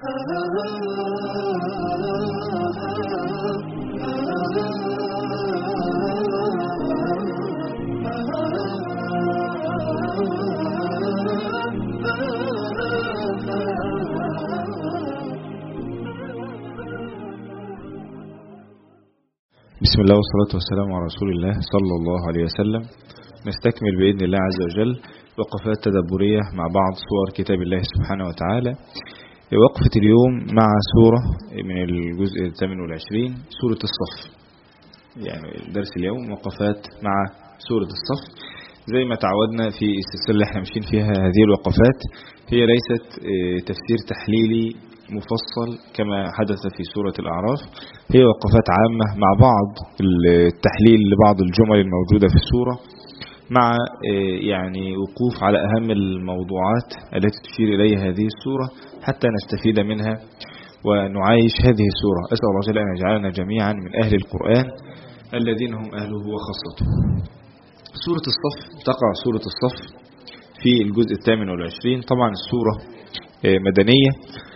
بسم الله والصلاة والسلام على رسول الله صلى الله عليه وسلم. نستكمل بإذن الله عز وجل وقفات تدبرية مع بعض صور كتاب الله سبحانه وتعالى. وقفة اليوم مع سورة من الجزء 28 سورة الصف. يعني درس اليوم وقفات مع سورة الصف زي ما تعودنا في السلسلة اللي احنا ماشيين فيها. هذه الوقفات هي ليست تفسير تحليلي مفصل كما حدث في سورة الأعراف، هي وقفات عامة مع بعض التحليل لبعض الجمل الموجودة في السورة، مع يعني وقوف على أهم الموضوعات التي تشير إليها هذه السورة حتى نستفيد منها ونعايش هذه السورة. أسأل الله جل أن يجعلنا جميعا من أهل القرآن الذين هم أهله وخاصته. سورة الصف، تقع سورة الصف في الجزء 28. طبعا السورة مدنية.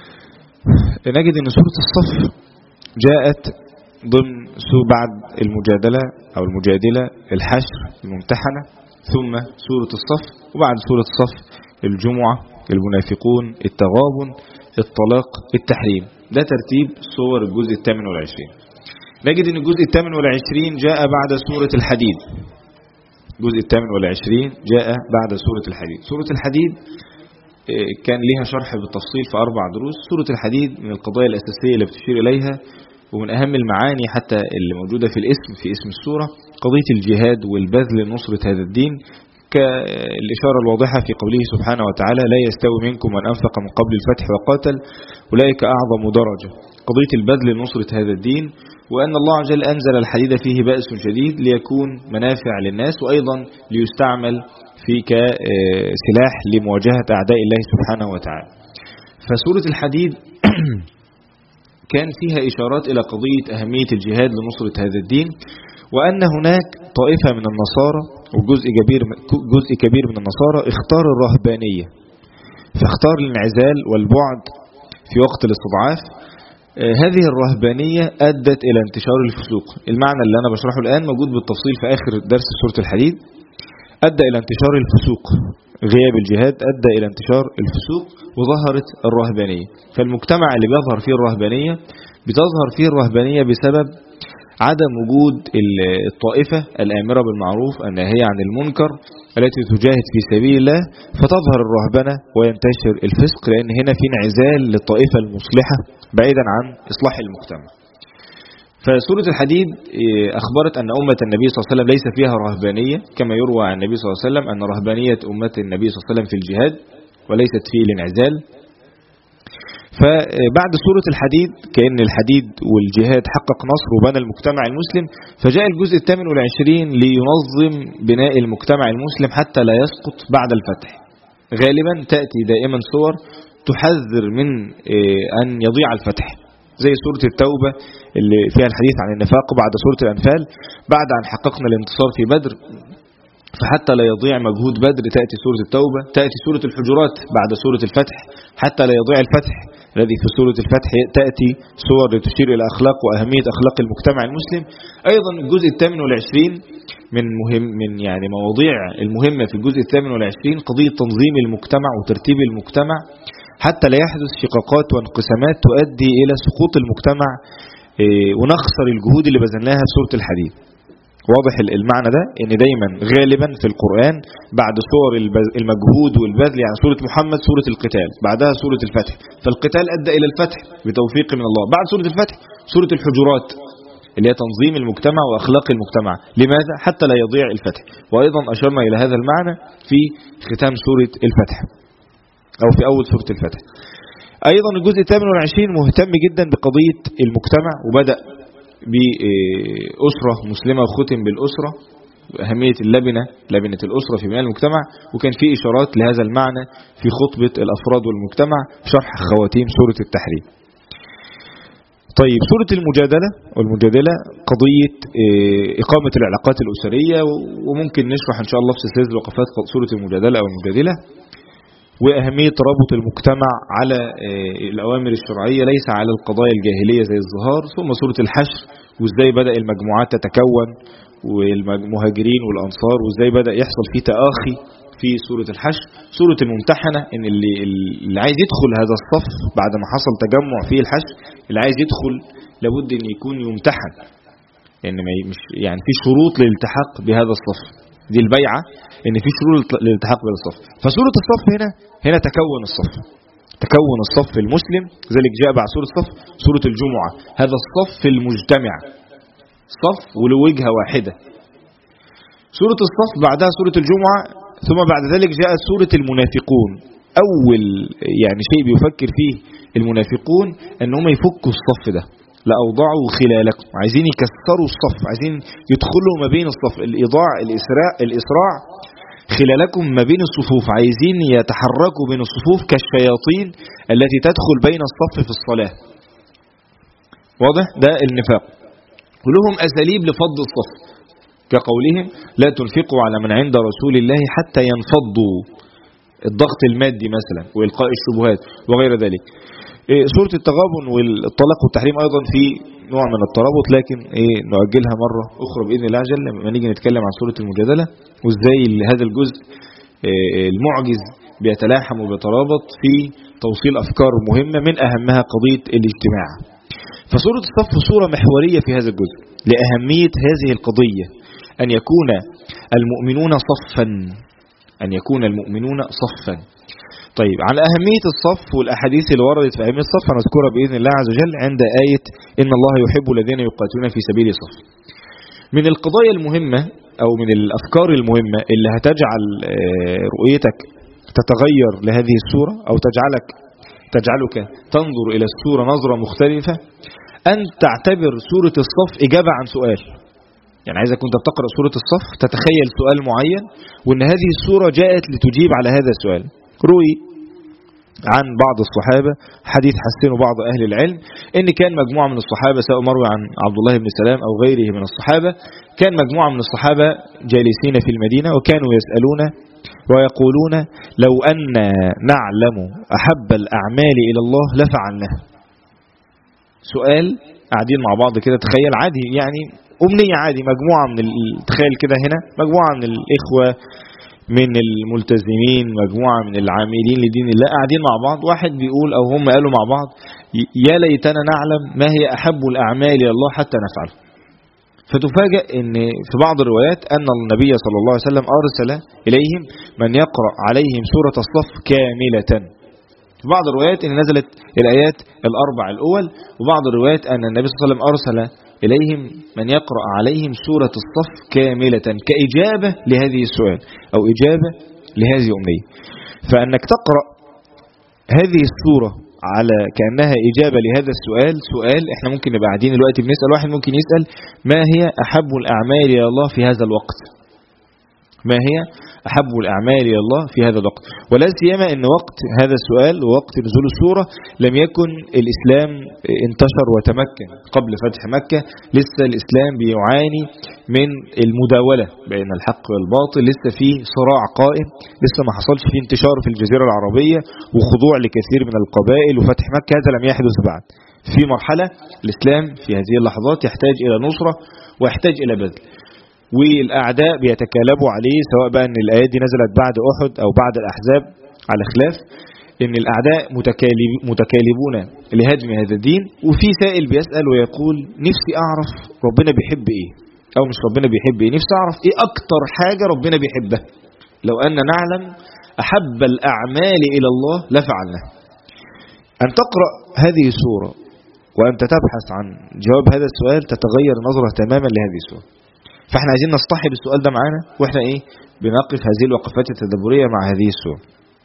نجد أن سورة الصف جاءت ضمن بعد المجادلة أو المجادلة، الحشر، الممتحنة، ثم سورة الصف، وبعد سورة الصف الجمعة، المنافقون، التغابن، الطلاق، التحريم. ده ترتيب صور الجزء 28. نجد أن الجزء 28 جاء بعد سورة الحديد. الجزء 28 جاء بعد سورة الحديد. سورة الحديد كان لها شرح بالتفصيل في 4 دروس. سورة الحديد من القضايا الأساسية اللي بتشير إليها ومن أهم المعاني حتى اللي موجودة في اسم السورة قضية الجهاد والبذل لنصرة هذا الدين، كالإشارة الواضحة في قوله سبحانه وتعالى: لا يستوي منكم من أنفق من قبل الفتح وقاتل أولئك أعظم درجة. قضية البذل لنصرة هذا الدين، وأن الله عز وجل أنزل الحديد فيه بأس شديد ليكون منافع للناس، وأيضا ليستعمل في كسلاح لمواجهة أعداء الله سبحانه وتعالى. فسورة الحديد كان فيها إشارات إلى قضية أهمية الجهاد لنصرة هذا الدين، وأن هناك طائفة من النصارى وجزء كبير من النصارى اختار الرهبانية، فاختار الانعزال والبعد في وقت الاستضعاف. هذه الرهبانية أدت إلى انتشار الفسوق. المعنى اللي أنا بشرحه الآن موجود بالتفصيل في آخر درس سورة الحديد. أدى إلى انتشار الفسوق، غياب الجهاد أدى إلى انتشار الفسوق وظهرت الرهبانية. فالمجتمع اللي بيظهر فيه الرهبانية بتظهر فيه الرهبانية بسبب عدم وجود الطائفة الآمرة بالمعروف الناهية عن المنكر التي تجاهد في سبيل الله، فتظهر الرهبنة وينتشر الفسق، لأن هنا في انعزال للطائفة المصلحة بعيدا عن إصلاح المجتمع. فسورة الحديد أخبرت أن أمة النبي صلى الله عليه وسلم ليس فيها رهبانية، كما يروى عن النبي صلى الله عليه وسلم أن رهبانية أمة النبي صلى الله عليه وسلم في الجهاد وليست فيه الانعزال. فبعد سورة الحديد كأن الحديد والجهاد حقق نصر وبنى المجتمع المسلم، فجاء الجزء 28 لينظم بناء المجتمع المسلم حتى لا يسقط بعد الفتح. غالبا تأتي دائما صور تحذر من أن يضيع الفتح، زي سورة التوبة اللي فيها الحديث عن النفاق، بعد سورة الأنفال بعد أن حققنا الانتصار في بدر فحتى لا يضيع مجهود بدر تأتي سورة التوبة. تأتي سورة الحجرات بعد سورة الفتح حتى لا يضيع الفتح الذي في سورة الفتح. تأتي صور تشير إلى أخلاق وأهمية أخلاق المجتمع المسلم. أيضا الجزء 28 من يعني مواضيع المهمة في الجزء 28 قضية تنظيم المجتمع وترتيب المجتمع حتى لا يحدث شقاقات وانقسامات تؤدي إلى سقوط المجتمع ونخسر الجهود اللي بذلناها في سورة الحديد. واضح المعنى ده، ان دايما غالبا في القرآن بعد صور المجهود والبذل، يعني سورة محمد سورة القتال، بعدها سورة الفتح، فالقتال أدى إلى الفتح بتوفيق من الله. بعد سورة الفتح سورة الحجرات اللي هي تنظيم المجتمع وأخلاق المجتمع. لماذا؟ حتى لا يضيع الفتح. وأيضا أشرنا إلى هذا المعنى في ختام سورة الفتح أو في أول سورة الفتح. أيضا الجزء 28 مهتم جدا بقضية المجتمع، وبدأ بأسرة مسلمة وختم بالأسرة، أهمية لبنة الأسرة في بناء المجتمع، وكان في إشارات لهذا المعنى في خطبة الأفراد والمجتمع شرح خواتيم سورة التحريم. طيب سورة المجادلة قضية إقامة العلاقات الأسرية، وممكن نشرح إن شاء الله في سلسلة وقفات سورة المجادلة أو المجادلة. وأهمية ترابط المجتمع على الأوامر الشرعية ليس على القضايا الجاهلية زي الظهار. ثم سورة الحشر وإزاي بدأ المجموعات تتكون والمهاجرين والأنصار وإزاي بدأ يحصل فيه تآخي في سورة الحشر. سورة الممتحنة إن اللي عايز يدخل هذا الصف بعد ما حصل تجمع فيه الحشر، اللي عايز يدخل لابد أن يكون يمتحن، يعني مش يعني في شروط للالتحاق بهذا الصف، دي البيعة ان في شروط للالتحاق بهذا الصف. فسورة الصف هنا تكون الصف، تكون الصف المسلم، ذلك جاء بعد سورة الصف سورة الجمعة، هذا الصف المجتمع، صف وله وجهة واحدة. سورة الصف بعدها سورة الجمعة، ثم بعد ذلك جاءت سورة المنافقون. أول يعني شيء بيفكر فيه المنافقون أنهم يفكوا الصف ده، لأوضعوا خلالكم، عايزين يكسروا الصف، عايزين يدخلوا ما بين الصف، الإسراع خلالكم ما بين الصفوف، عايزين يتحركوا بين الصفوف كالشياطين التي تدخل بين الصف في الصلاة. واضح؟ ده النفاق. ولهم أساليب لفض الصف كقولهم لا تنفقوا على من عند رسول الله حتى ينفضوا، الضغط المادي مثلا وإلقاء الشبهات وغير ذلك. سورة التغابن والطلاق والتحريم أيضا في نوع من الترابط، لكن نؤجلها مرة أخرى بإذن الله جل لما نيجي نتكلم عن سورة المجادلة وإزاي هذا الجزء المعجز بيتلاحم وبيترابط في توصيل أفكار مهمة من أهمها قضية الاجتماع. فسورة الصف صورة محورية في هذا الجزء لأهمية هذه القضية، أن يكون المؤمنون صفا، أن يكون المؤمنون صفا. طيب، على أهمية الصف والأحاديث اللي وردت في أهمية الصف هنذكرها بإذن الله عز وجل عند آية إن الله يحب الذين يقاتلون في سبيل صف. من القضايا المهمة أو من الأفكار المهمة اللي هتجعل رؤيتك تتغير لهذه السورة أو تجعلك تنظر إلى السورة نظرة مختلفة، أن تعتبر سورة الصف إجابة عن سؤال. يعني عايزك كنت بتقرأ سورة الصف تتخيل سؤال معين، وأن هذه السورة جاءت لتجيب على هذا السؤال. روي عن بعض الصحابة حديث حسنه بعض أهل العلم، إن كان مجموعة من الصحابة، سواء مروي عن عبد الله بن سلام أو غيره من الصحابة، كان مجموعة من الصحابة جالسين في المدينة وكانوا يسألون ويقولون لو أن نعلم أحب الأعمال إلى الله لفعلناه. سؤال قاعدين مع بعض كده، تخيل عادي يعني أمنية عادي، مجموعة من تخيل كده هنا مجموعة من الإخوة من الملتزمين، مجموعة من العاملين لدين الله قاعدين مع بعض، واحد بيقول أو هم قالوا مع بعض يا ليتنا نعلم ما هي أحب الأعمال إلى الله حتى نفعله. فتفاجأ ان في بعض الروايات أن النبي صلى الله عليه وسلم أرسل إليهم من يقرأ عليهم سورة الصف كاملة. في بعض الروايات ان نزلت الآيات الأربع الأول، وبعض الروايات أن النبي صلى الله عليه وسلم أرسل إليهم من يقرأ عليهم سورة الصف كاملة كإجابة لهذه السؤال أو إجابة لهذه الأمنية. فأنك تقرأ هذه السورة على كأنها إجابة لهذا السؤال، سؤال احنا ممكن نبقى قاعدين دلوقتي بنسأل، واحد ممكن يسأل ما هي أحب الأعمال إلى الله في هذا الوقت، ما هي أحب الأعمال إلى الله في هذا الوقت، ولا سيما أن وقت هذا السؤال ووقت نزول السورة لم يكن الإسلام انتشر وتمكن قبل فتح مكة، لسه الإسلام بيعاني من المداولة بين الحق والباطل، لسه في صراع قائم، لسه ما حصلش فيه انتشار في الجزيرة العربية وخضوع لكثير من القبائل، وفتح مكة هذا لم يحدث بعد. في مرحلة الإسلام في هذه اللحظات يحتاج إلى نصرة ويحتاج إلى بذل، والأعداء بيتكالبوا عليه، سواء بقى أن الآيات دي نزلت بعد أحد أو بعد الأحزاب، على خلاف أن الأعداء متكالبون لهدم هذا الدين. وفي سائل بيسأل ويقول نفسي أعرف ربنا بيحب إيه، أو مش ربنا بيحب إيه، نفسي أعرف إيه أكتر حاجة ربنا بيحبها، لو أن نعلم أحب الأعمال إلى الله لفعلناه. أن تقرأ هذه السورة وأنت تبحث عن جواب هذا السؤال تتغير نظرة تماما لهذه السورة. فاحنا عايزين نصطحب السؤال ده معانا واحنا بنقف هذه الوقفات التدبرية مع هذه السورة.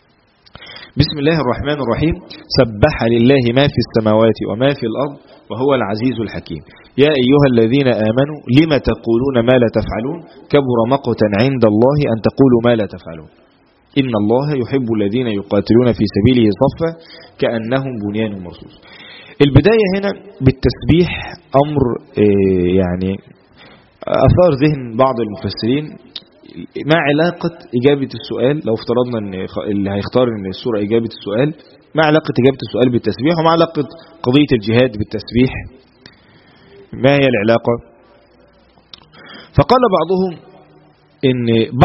بسم الله الرحمن الرحيم. سبح لله ما في السماوات وما في الأرض وهو العزيز الحكيم. يا أيها الذين آمنوا لم تقولون ما لا تفعلون كبر مقتا عند الله أن تقولوا ما لا تفعلون إن الله يحب الذين يقاتلون في سبيله صفا كأنهم بنيان مرصوص. البداية هنا بالتسبيح أمر يعني أثار ذهن بعض المفسرين، ما علاقة إجابة السؤال لو افترضنا أن اللي هيختار أن السورة إجابة السؤال، ما علاقة إجابة السؤال بالتسبيح، وما علاقة قضية الجهاد بالتسبيح، ما هي العلاقة؟ فقال بعضهم أن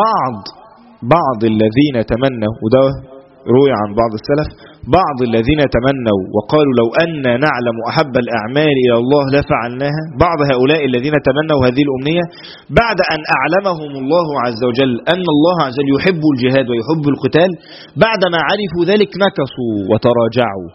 بعض الذين تمنوا، وده روي عن بعض السلف، بعض الذين تمنوا وقالوا لو أن نعلم أحب الأعمال إلى الله لفعلناها، بعض هؤلاء الذين تمنوا هذه الأمنية بعد أن أعلمهم الله عز وجل أن الله عز وجل يحب الجهاد ويحب القتال، بعدما عرفوا ذلك نكصوا وتراجعوا.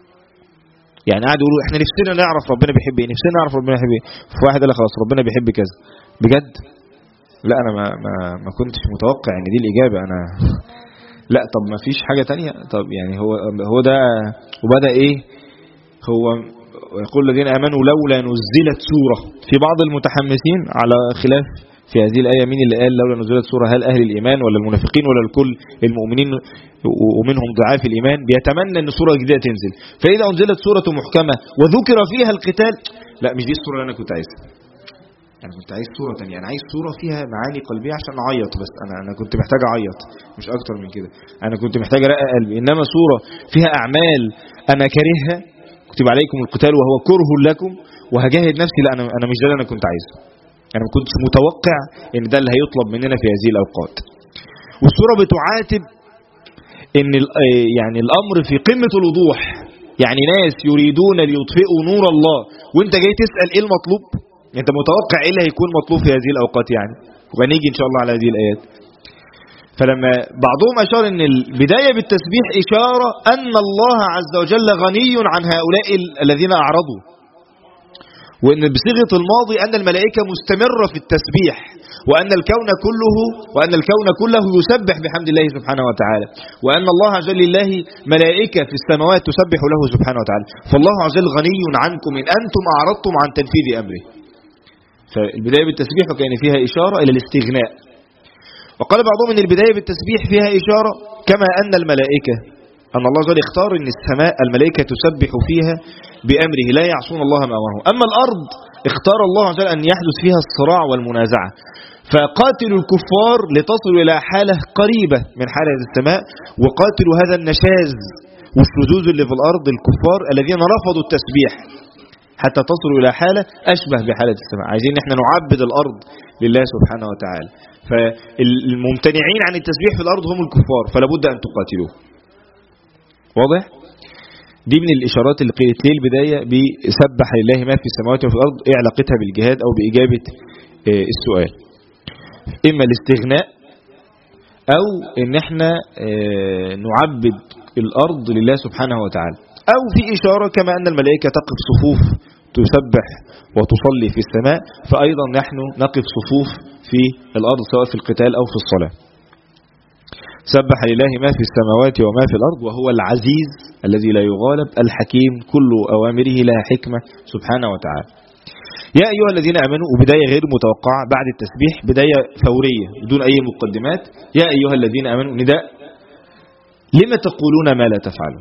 يعني قعدوا يقولوا احنا نفسنا نعرف ربنا بيحب ايه، نفسنا نعرف ربنا بيحب ايه، فواحد قال خلاص ربنا بيحب كذا. بجد؟ لا أنا ما كنتش متوقع ان دي الإجابة. أنا لا، طب ما فيش حاجة تانية؟ طب يعني هو ده. وبدأ ايه؟ هو يقول الذين آمنوا لولا نزلت سورة. في بعض المتحمسين على خلاف في هذه الآية مين اللي قال لولا نزلت سورة، هل أهل الإيمان ولا المنافقين ولا الكل المؤمنين ومنهم ضعاف الإيمان، بيتمنى أن سورة جديدة تنزل. فإذا أنزلت سورة محكمة وذكر فيها القتال، لا مش دي السورة اللي أنا كنت عايزها. أنا كنت عايز سورة تانية، أنا عايز سورة فيها معاني قلبية عشان أعيط بس. أنا كنت محتاج أعيط مش أكتر من كده. أنا كنت محتاج أرقى قلبي. إنما سورة فيها أعمال أنا كارهها، كتب عليكم القتال وهو كره لكم وهجاهد نفسي، لا أنا مش ده اللي أنا كنت عايزه. أنا ما كنتش متوقع إن ده اللي هيطلب مننا في هذه الأوقات. والسورة بتعاتب إن يعني الأمر في قمة الوضوح، يعني ناس يريدون ليطفئوا نور الله وأنت جاي تسأل إيه المطلوب؟ انت متوقع ايه اللي هيكون مطلوب في هذه الاوقات يعني، وهنيجي ان شاء الله على هذه الايات. فلما بعضهم اشار ان البدايه بالتسبيح اشاره ان الله عز وجل غني عن هؤلاء الذين اعرضوا، وان بصيغه الماضي ان الملائكه مستمره في التسبيح، وان الكون كله يسبح بحمد الله سبحانه وتعالى، وان الله عز وجل لله ملائكه في السماوات تسبح له سبحانه وتعالى. فالله عز وجل غني عنكم ان انتم اعرضتم عن تنفيذ امره. فالبداية بالتسبيح وكان فيها إشارة إلى الاستغناء. وقال بعضهم أن البداية بالتسبيح فيها إشارة كما أن الملائكة، أن الله عز وجل اختار أن السماء الملائكة تسبح فيها بأمره لا يعصون الله ما أمره. أما الأرض اختار الله عز وجل أن يحدث فيها الصراع والمنازعة، فقاتلوا الكفار لتصلوا إلى حالة قريبة من حالة السماء، وقاتلوا هذا النشاز والشذوذ اللي في الأرض الكفار الذين رفضوا التسبيح حتى تصلوا إلى حالة أشبه بحالة السماء. عايزين إحنا نعبد الأرض لله سبحانه وتعالى. فالممتنعين عن التسبيح في الأرض هم الكفار، فلا بد أن تقاتلوه. واضح؟ دي من الإشارات اللي قيلت ليه البداية بسبح لله ما في السماوات وفي الأرض، إيه علاقتها بالجهاد أو بإجابة السؤال؟ إما الاستغناء أو إن إحنا نعبد الأرض لله سبحانه وتعالى، أو في إشارة كما أن الملائكة تقف صفوف تسبح وتصلي في السماء، فأيضا نحن نقف صفوف في الأرض سواء في القتال أو في الصلاة. سبح لله ما في السماوات وما في الأرض وهو العزيز الذي لا يغالب الحكيم كل أوامره لها حكمة سبحانه وتعالى. يا أيها الذين آمنوا، وبداية غير متوقعة بعد التسبيح، بداية فورية بدون أي مقدمات. يا أيها الذين آمنوا نداء، لما تقولون ما لا تفعلون؟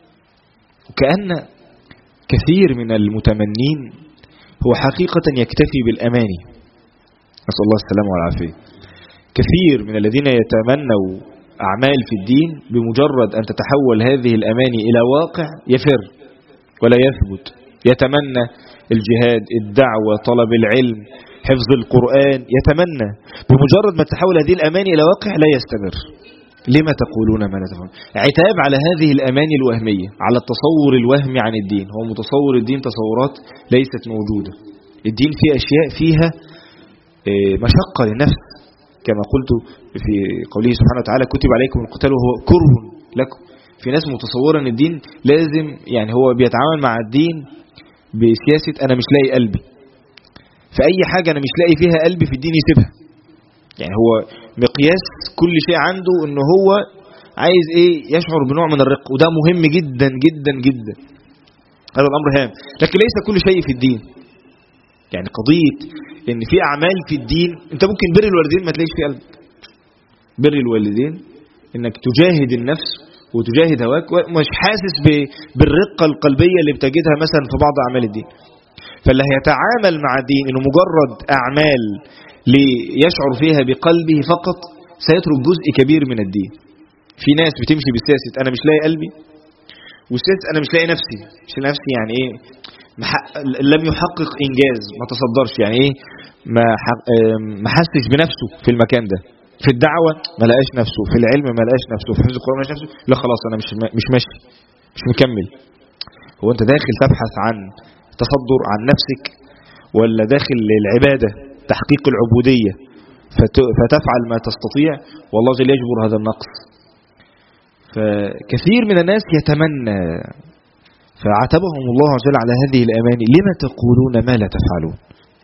وكأن كثير من المتمنين هو حقيقة يكتفي بالأماني، نسأل الله السلامة والعافية. كثير من الذين يتمنوا أعمال في الدين بمجرد أن تتحول هذه الأماني إلى واقع يفر ولا يثبت. يتمنى الجهاد، الدعوة، طلب العلم، حفظ القرآن، يتمنى، بمجرد ما تتحول هذه الأماني إلى واقع لا يستمر. لما تقولون ما لا تفعلون؟ عتاب على هذه الأماني الوهمية، على التصور الوهمي عن الدين. هو متصور الدين تصورات ليست موجودة. الدين فيه أشياء فيها مشقة للنفس، كما قلت في قوله سبحانه وتعالى كتب عليكم القتال وهو كره لكم. في ناس متصورة أن الدين لازم، يعني هو بيتعامل مع الدين بسياسة أنا مش لاقي قلبي، فأي حاجة أنا مش لاقي فيها قلبي في الدين يسيبها. يعني هو مقياس كل شيء عنده أنه هو عايز إيه؟ يشعر بنوع من الرق، وده مهم جدا جدا جدا. هذا الأمر هام، لكن ليس كل شيء في الدين. يعني قضية ان في اعمال في الدين، انت ممكن بر الوالدين ما تلاقيش في قلبك. بر الوالدين انك تجاهد النفس وتجاهد هواك ومش حاسس بالرقة القلبية اللي بتجدها مثلا في بعض اعمال الدين. فاللي هيتعامل مع الدين انه مجرد اعمال ليشعر فيها بقلبه فقط سيترك جزء كبير من الدين. في ناس بتمشي بالسياسة أنا مش لاقي قلبي، والسياسة أنا مش لاقي نفسي. مش نفسي يعني إيه؟ لم يحقق إنجاز، ما تصدرش، يعني إيه؟ ما حسش بنفسه في المكان ده. في الدعوة ما لقاش نفسه، في العلم ما لقاش نفسه، في حفظ القرآن ما لقاش نفسه. لا خلاص أنا مش ماشي، مش مكمل. هو أنت داخل تبحث عن تصدر عن نفسك، ولا داخل للعبادة تحقيق العبودية فتفعل ما تستطيع والله جل يجبر هذا النقص؟ فكثير من الناس يتمنى، فعاتبهم الله عز وجل على هذه الأماني: لما تقولون ما لا تفعلون.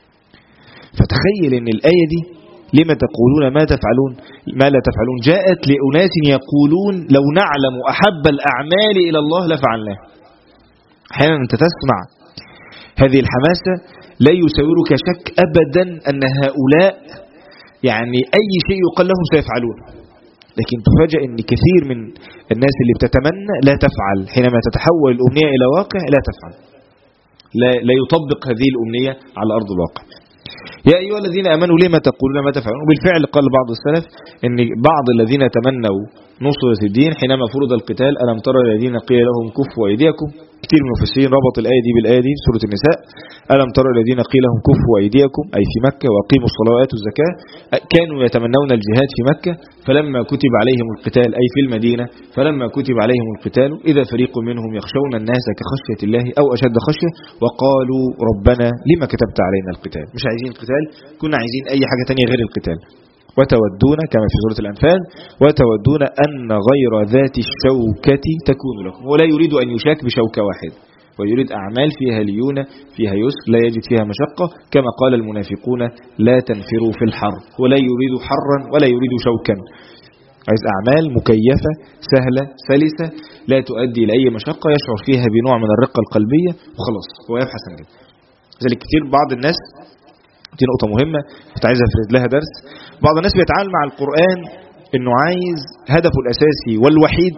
فتخيل ان الآية دي لما تقولون ما لا تفعلون جاءت لأناس يقولون لو نعلم أحب الأعمال إلى الله لفعلناه. أحيانا أنت تسمع هذه الحماسة لا يساورك شك أبدا أن هؤلاء يعني أي شيء يقال لهم سيفعلون، لكن تفاجأ أن كثير من الناس اللي بتتمنى لا تفعل. حينما تتحول الأمنية إلى واقع لا تفعل، لا يطبق هذه الأمنية على أرض الواقع. يا أيها الذين آمنوا لما تقولون ما تفعلون. وبالفعل قال بعض السلف أن بعض الذين تمنوا نصرة الدين حينما فرض القتال: ألم ترى الذين قيل لهم كفوا أيديكم. كثير من المفسرين ربط الآية دي بالآية دي سورة النساء: ألم ترى الذين قيل لهم كفوا أيديكم، أي في مكة، وأقيموا الصلاة وآتوا الزكاة. كانوا يتمنون الجهاد في مكة، فلما كتب عليهم القتال، أي في المدينة، فلما كتب عليهم القتال إذا فريق منهم يخشون الناس كخشية الله أو أشد خشية وقالوا ربنا لما كتبت علينا القتال. مش عايزين القتال، كنا عايزين أي حاجة تانية غير القتال. وتودون كما في سورة الأنفال: وتودون أن غير ذات الشوكة تكون لكم. ولا يريد أن يشاك بشوكة واحد، ويريد أعمال فيها ليونة فيها يسر لا يجد فيها مشقة، كما قال المنافقون: لا تنفروا في الحر. ولا يريد حرا ولا يريد شوكا، عايز أعمال مكيفة سهلة سلسة لا تؤدي لأي مشقة، يشعر فيها بنوع من الرقة القلبية وخلاص هو يبحث عن كده. لذلك كتير بعض الناس، دي نقطة مهمة كنت عايز أفرد لها درس، بعض الناس بيتعامل مع القرآن إنه عايز هدفه الأساسي والوحيد،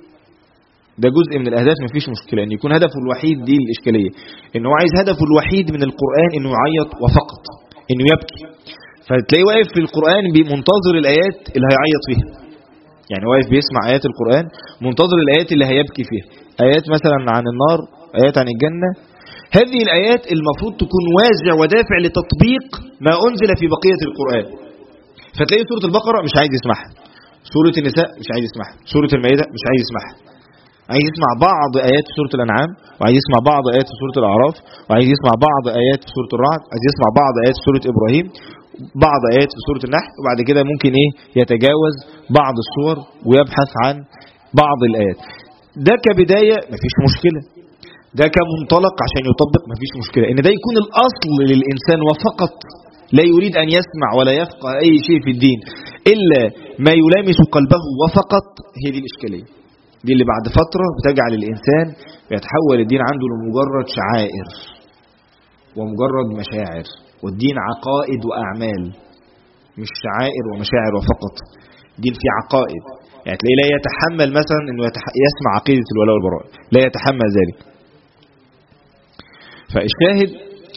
ده جزء من الأهداف مفيش مشكلة إن يكون هدفه الوحيد، دي الإشكالية، إنه عايز هدفه الوحيد من القرآن إنه يعيط وفقط، إنه يبكي. فتلاقيه واقف في القرآن بمنتظر الآيات اللي هيعيط فيها، يعني واقف بيسمع آيات القرآن منتظر الآيات اللي هيبكي فيها، آيات مثلا عن النار، آيات عن الجنة. هذه الآيات المفروض تكون وازع ودافع لتطبيق ما أنزل في بقية القرآن. فتلاقي سورة البقرة مش عايز يسمعها، سورة النساء مش عايز يسمعها، سورة المائدة مش عايز يسمعها، عايز يسمع بعض آيات في سورة الأنعام، وعايز يسمع بعض آيات في سورة الأعراف، وعايز يسمع بعض آيات في سورة الرعد، عايز يسمع بعض آيات في سورة إبراهيم، بعض آيات في سورة النحل، وبعد كده ممكن يتجاوز بعض السور ويبحث عن بعض الآيات. ده كبداية مفيش مشكلة، ده كمنطلق عشان يطبق مفيش مشكلة. إن ده يكون الأصل للإنسان وفقط، لا يريد أن يسمع ولا يفقه أي شيء في الدين إلا ما يلامس قلبه وفقط، هي دي الإشكالية. دي اللي بعد فترة بتجعل الإنسان يتحول الدين عنده لمجرد شعائر ومجرد مشاعر، والدين عقائد وأعمال، مش شعائر ومشاعر وفقط. دين فيه عقائد، يعني تلاقيه لا يتحمل مثلا أنه يسمع عقيدة الولاء والبراء، لا يتحمل ذلك. فالشاهد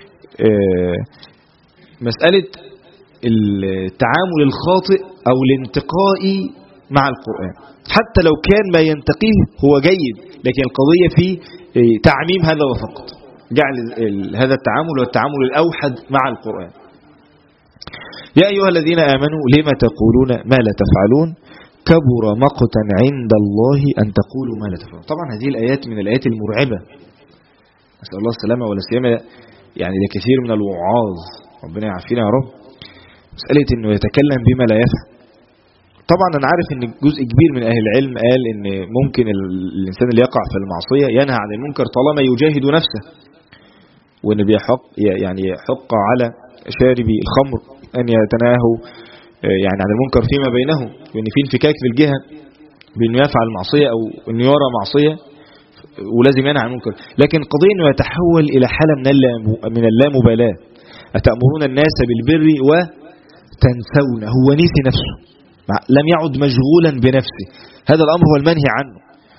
مسألة التعامل الخاطئ أو الانتقائي مع القرآن، حتى لو كان ما ينتقيه هو جيد، لكن القضية في تعميم هذا وفقط، جعل هذا التعامل والتعامل الأوحد مع القرآن. يا أيها الذين آمنوا لما تقولون ما لا تفعلون كبر مقتا عند الله أن تقولوا ما لا تفعلون. طبعا هذه الآيات من الآيات المرعبة، نسأل الله السلامة والسلامة، يعني لكثير من الوعاظ، ربنا يعافينا يا رب، مسألة أنه يتكلم بما لا يفهم. طبعا أنا عارف أن جزء كبير من أهل العلم قال أن ممكن الإنسان اللي يقع في المعصية ينهى عن المنكر طالما يجاهد نفسه، وأن يحق على شاربي الخمر أن يتناهوا يعني عن المنكر فيما بينهم، وأن في انفكاك في الجهة بأنه يفعل معصية أو أنه يرى معصية ولازم ينهى عن المنكر. لكن قضية أنه يتحول إلى حالة من اللامبالاة، أتأمرون الناس بالبر وتنسون، هو نسي نفسه، لم يعد مشغولا بنفسه، هذا الأمر هو المنهي عنه.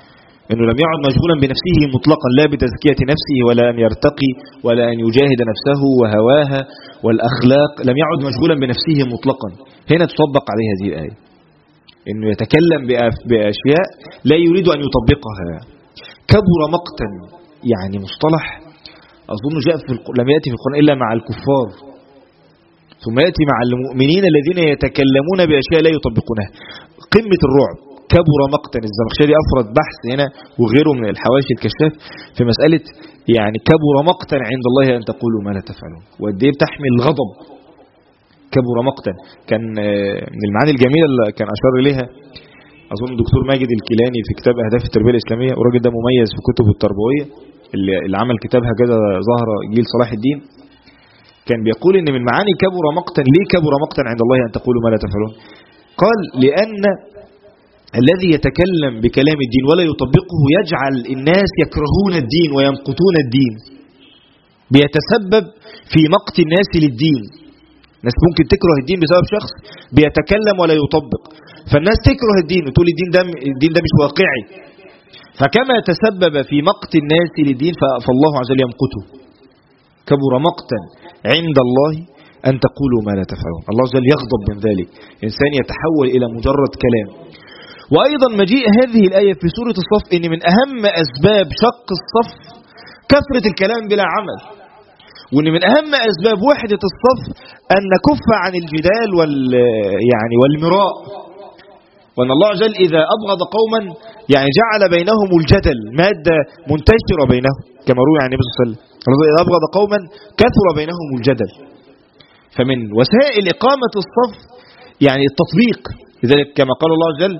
انه لم يعد مشغولا بنفسه مطلقا، لا بتزكية نفسه ولا ان يرتقي ولا ان يجاهد نفسه وهواها والاخلاق، لم يعد مشغولا بنفسه مطلقا. هنا تطبق عليه هذه الآية، انه يتكلم باشياء لا يريد ان يطبقها. كبر مقتا، يعني مصطلح اظن جاء لم يأتي في القرآن الا مع الكفار، ثم يأتي مع المؤمنين الذين يتكلمون باشياء لا يطبقونها. قمة الرعب. كبر مقتا، الزمخشري أفرد بحث هنا وغيره من الحواشي الكشاف في مسألة يعني كبر مقتا عند الله أن تقولوا ما لا تفعلون، وقد ايه بتحمل الغضب. كبر مقتا كان من المعاني الجميلة اللي كان أشار إليها أظن الدكتور ماجد الكيلاني في كتاب أهداف التربية الإسلامية، والراجل ده مميز في كتبه التربوية اللي عمل كتابها كده ظهر جيل صلاح الدين. كان بيقول إن من معاني كبر مقتا، ليه كبر مقتا عند الله أن تقولوا ما لا تفعلون؟ قال لأن الذي يتكلم بكلام الدين ولا يطبقه يجعل الناس يكرهون الدين ويمقتون الدين، بيتسبب في مقت الناس للدين. الناس ممكن تكره الدين بسبب شخص بيتكلم ولا يطبق، فالناس تكره الدين وتقول الدين ده مش واقعي، فكما تسبب في مقت الناس للدين فالله عز وجل يمقته. كبر مقتا عند الله أن تقولوا ما لا تفعلون. الله عز وجل يغضب من ذلك، إنسان يتحول إلى مجرد كلام. وأيضا مجيء هذه الآية في سورة الصف إن من أهم أسباب شق الصف كثرة الكلام بلا عمل، وإن من أهم أسباب وحدة الصف أن نكف عن الجدال والمراء، وأن الله عز وجل إذا أبغض قوما يعني جعل بينهم الجدل مادة منتشرة بينهم، كما روي عن النبي صلى الله عليه وسلم إذا أبغض قوما كثر بينهم الجدل. فمن وسائل إقامة الصف يعني التطبيق، لذلك كما قال الله عز وجل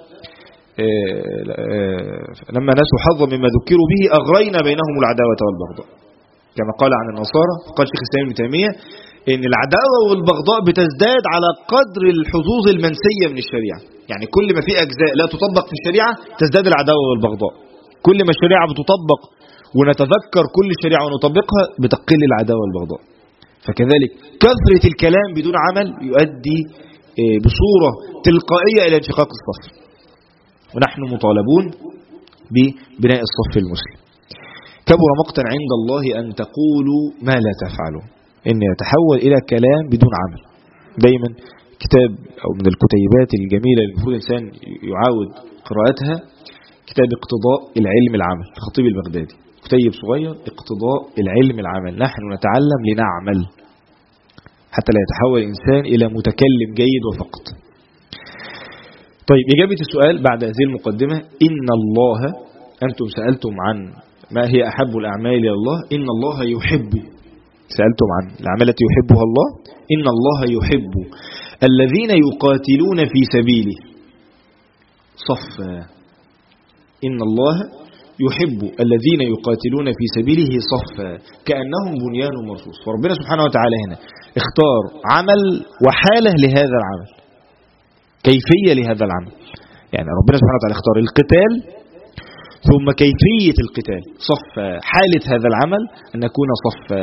لما نسوا حظا مما ذكروا به أغرينا بينهم العداوة والبغضاء، كما قال عن النصارى. قال شيخ الإسلام ابن تيمية إن العداوة والبغضاء بتزداد على قدر الحظوظ المنسية من الشريعة، يعني كل ما في أجزاء لا تطبق في الشريعة تزداد العداوة والبغضاء، كل ما الشريعة بتطبق ونتذكر كل الشريعة ونطبقها بتقل العداوة والبغضاء. فكذلك كثرة الكلام بدون عمل يؤدي بصورة تلقائية إلى انشقاق الصف، ونحن مطالبون ببناء الصف المسلم. كبر مقتا عند الله أن تقولوا ما لا تفعلون، إن يتحول إلى كلام بدون عمل. دايما كتاب أو من الكتيبات الجميلة اللي المفروض الإنسان يعاود قراءتها كتاب اقتضاء العلم العمل الخطيب البغدادي، كتيب صغير اقتضاء العلم العمل. نحن نتعلم لنعمل حتى لا يتحول الإنسان إلى متكلم جيد وفقط. طيب، إجابة السؤال بعد هذه المقدمة: إن الله، أنتم سألتم عن ما هي أحب الأعمال إلى الله، إن الله يحب، سألتم عن الأعمال التي يحبها الله، إن الله يحب الذين يقاتلون في سبيله صفا. إن الله يحب الذين يقاتلون في سبيله صفا كأنهم بنيان مرصوص. فربنا سبحانه وتعالى هنا اختار عمل وحالة لهذا العمل، كيفية لهذا العمل. يعني ربنا سبحانه وتعالى اختار القتال ثم كيفية القتال صفا، حالة هذا العمل أن نكون صفا.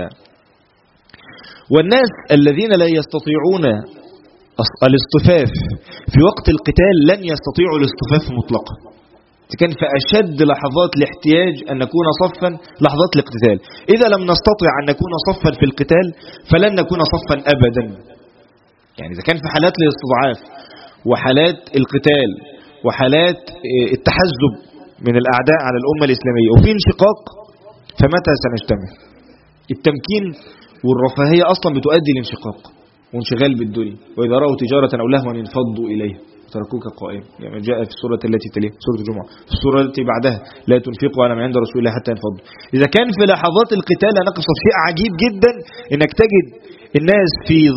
والناس الذين لا يستطيعون الاصطفاف في وقت القتال لن يستطيعوا الاصطفاف مطلقا. كان في أشد لحظات الاحتياج أن نكون صفا لحظات الاقتتال. إذا لم نستطع أن نكون صفا في القتال فلن نكون صفا أبدا. يعني إذا كان في حالات الاستضعاف وحالات القتال وحالات التحزب من الأعداء على الأمة الإسلامية وفي انشقاق، فمتى سنجتمع؟ التمكين والرفاهية أصلا بتؤدي لانشقاق وانشغال بالدنيا، وإذا رأوا تجارة أو لهوا انفضوا إليه تركوك قائم، يعني جاء في السورة التي تليها سورة الجمعة، في السورة التي بعدها لا تنفقوا على ما عند رسول الله حتى ينفضوا. إذا كان في لحظات القتال نقص شيء عجيب جدا إنك تجد الناس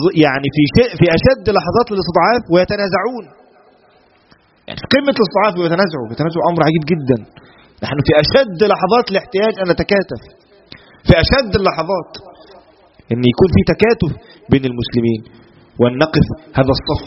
في أشد لحظات الاستضعاف ويتنازعون، يعني في قمة الاستضعاف ويتنازعوا أمر عجيب جدا. نحن في أشد لحظات الاحتياج أن نتكاتف، في أشد اللحظات أن يكون في تكاتف بين المسلمين وأن نقف هذا الصف.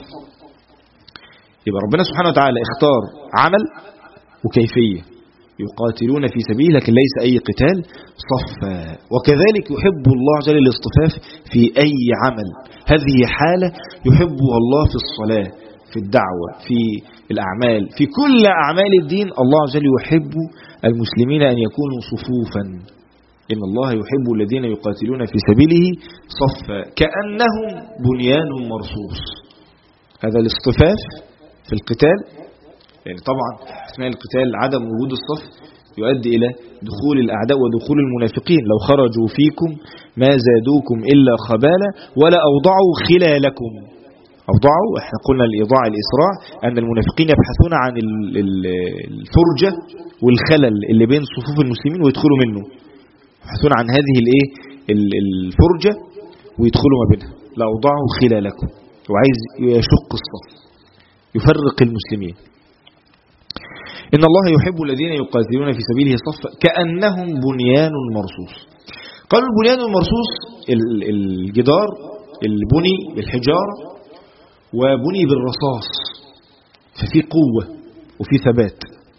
يبقى ربنا سبحانه وتعالى اختار عمل وكيفية، يقاتلون في سبيله لكن ليس أي قتال، صفا. وكذلك يحب الله عز وجل الاصطفاف في أي عمل. هذه حالة يحبها الله في الصلاة، في الدعوة، في الأعمال، في كل أعمال الدين الله عز وجل يحب المسلمين أن يكونوا صفوفا. إن الله يحب الذين يقاتلون في سبيله صفا كأنهم بنيان مرصوص. هذا الاصطفاف في القتال، يعني طبعا أثناء القتال عدم وجود الصف يؤدي إلى دخول الأعداء ودخول المنافقين. لو خرجوا فيكم ما زادوكم إلا خبالا ولا أوضعوا خلالكم. أوضعوا، احنا قلنا الإيضاع الإسراع، أن المنافقين يبحثون عن الفرجة والخلل اللي بين صفوف المسلمين ويدخلوا منه، يبحثون عن هذه الفرجة ويدخلوا ما بينها. لا أوضعوا خلالكم، وعايز يشق الصف، يفرق المسلمين. إن الله يحب الذين يقاتلون في سبيله صفا كأنهم بنيان مرصوص. قالوا البنيان المرصوص الجدار البني بالحجارة وبني بالرصاص، ففي قوة وفي ثبات.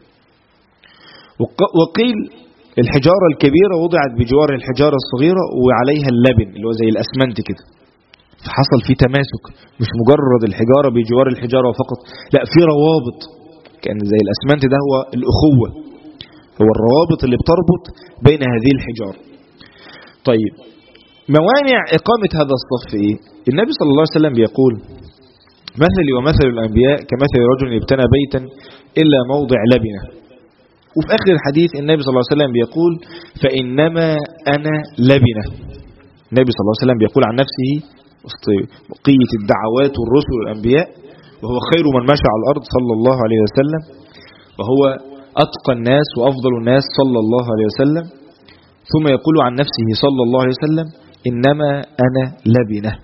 وقيل الحجارة الكبيرة وضعت بجوار الحجارة الصغيرة وعليها اللبن اللي هو زي الأسمنت كده، فحصل في تماسك، مش مجرد الحجارة بجوار الحجارة فقط، لا في روابط، كان زي الأسمنت ده هو الأخوة، هو الروابط اللي بتربط بين هذه الحجارة. طيب موانع إقامة هذا الصف إيه؟ النبي صلى الله عليه وسلم بيقول مثلي ومثل الأنبياء كمثل رجل ابتنى بيتا إلا موضع لبنة. وفي آخر الحديث النبي صلى الله عليه وسلم بيقول فإنما أنا لبنة. النبي صلى الله عليه وسلم بيقول عن نفسه وسط بقية الدعوات والرسل والأنبياء وهو خير من مشى على الأرض صلى الله عليه وسلم، وهو أتقى الناس وأفضل الناس صلى الله عليه وسلم، ثم يقول عن نفسه صلى الله عليه وسلم إنما أنا لبنة.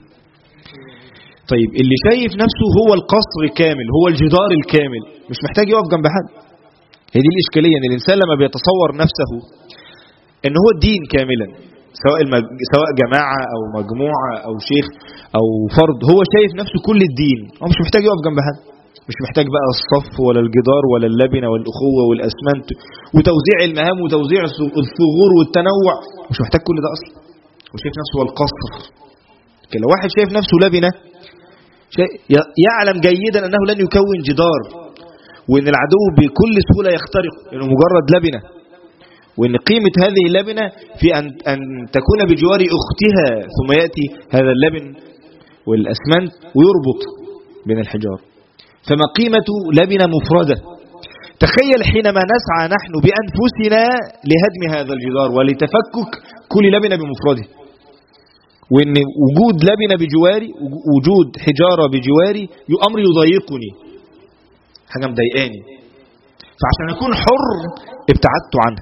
طيب اللي شايف نفسه هو القصر كامل، هو الجدار الكامل، مش محتاج يقف جنب حد. هي دي الإشكالية، ان الإنسان لما بيتصور نفسه ان هو الدين كاملا، سواء جماعة أو مجموعة أو شيخ أو فرد، هو شايف نفسه كل الدين، هو مش محتاج يقف جنب حد، مش محتاج بقى الصف ولا الجدار ولا اللبنة والأخوة والأسمنت وتوزيع المهام وتوزيع الثغور والتنوع، مش محتاج كل ده أصلا. وشايف نفسه هو القصر. لكن لو واحد شايف نفسه لبنة يعلم جيدا أنه لن يكون جدار، وأن العدو بكل سهولة يخترق لأنه مجرد لبنة، وأن قيمة هذه اللبنة في أن تكون بجوار أختها، ثم يأتي هذا اللبن والأسمنت ويربط بين الحجار. فما قيمة لبنة مفردة؟ تخيل حينما نسعى نحن بأنفسنا لهدم هذا الجدار ولتفكك كل لبنة بمفرده، وأن وجود لبنة بجواري، وجود حجارة بجواري أمر يضايقني، حاجة مضايقاني، فعشان أكون حر ابتعدت عنها.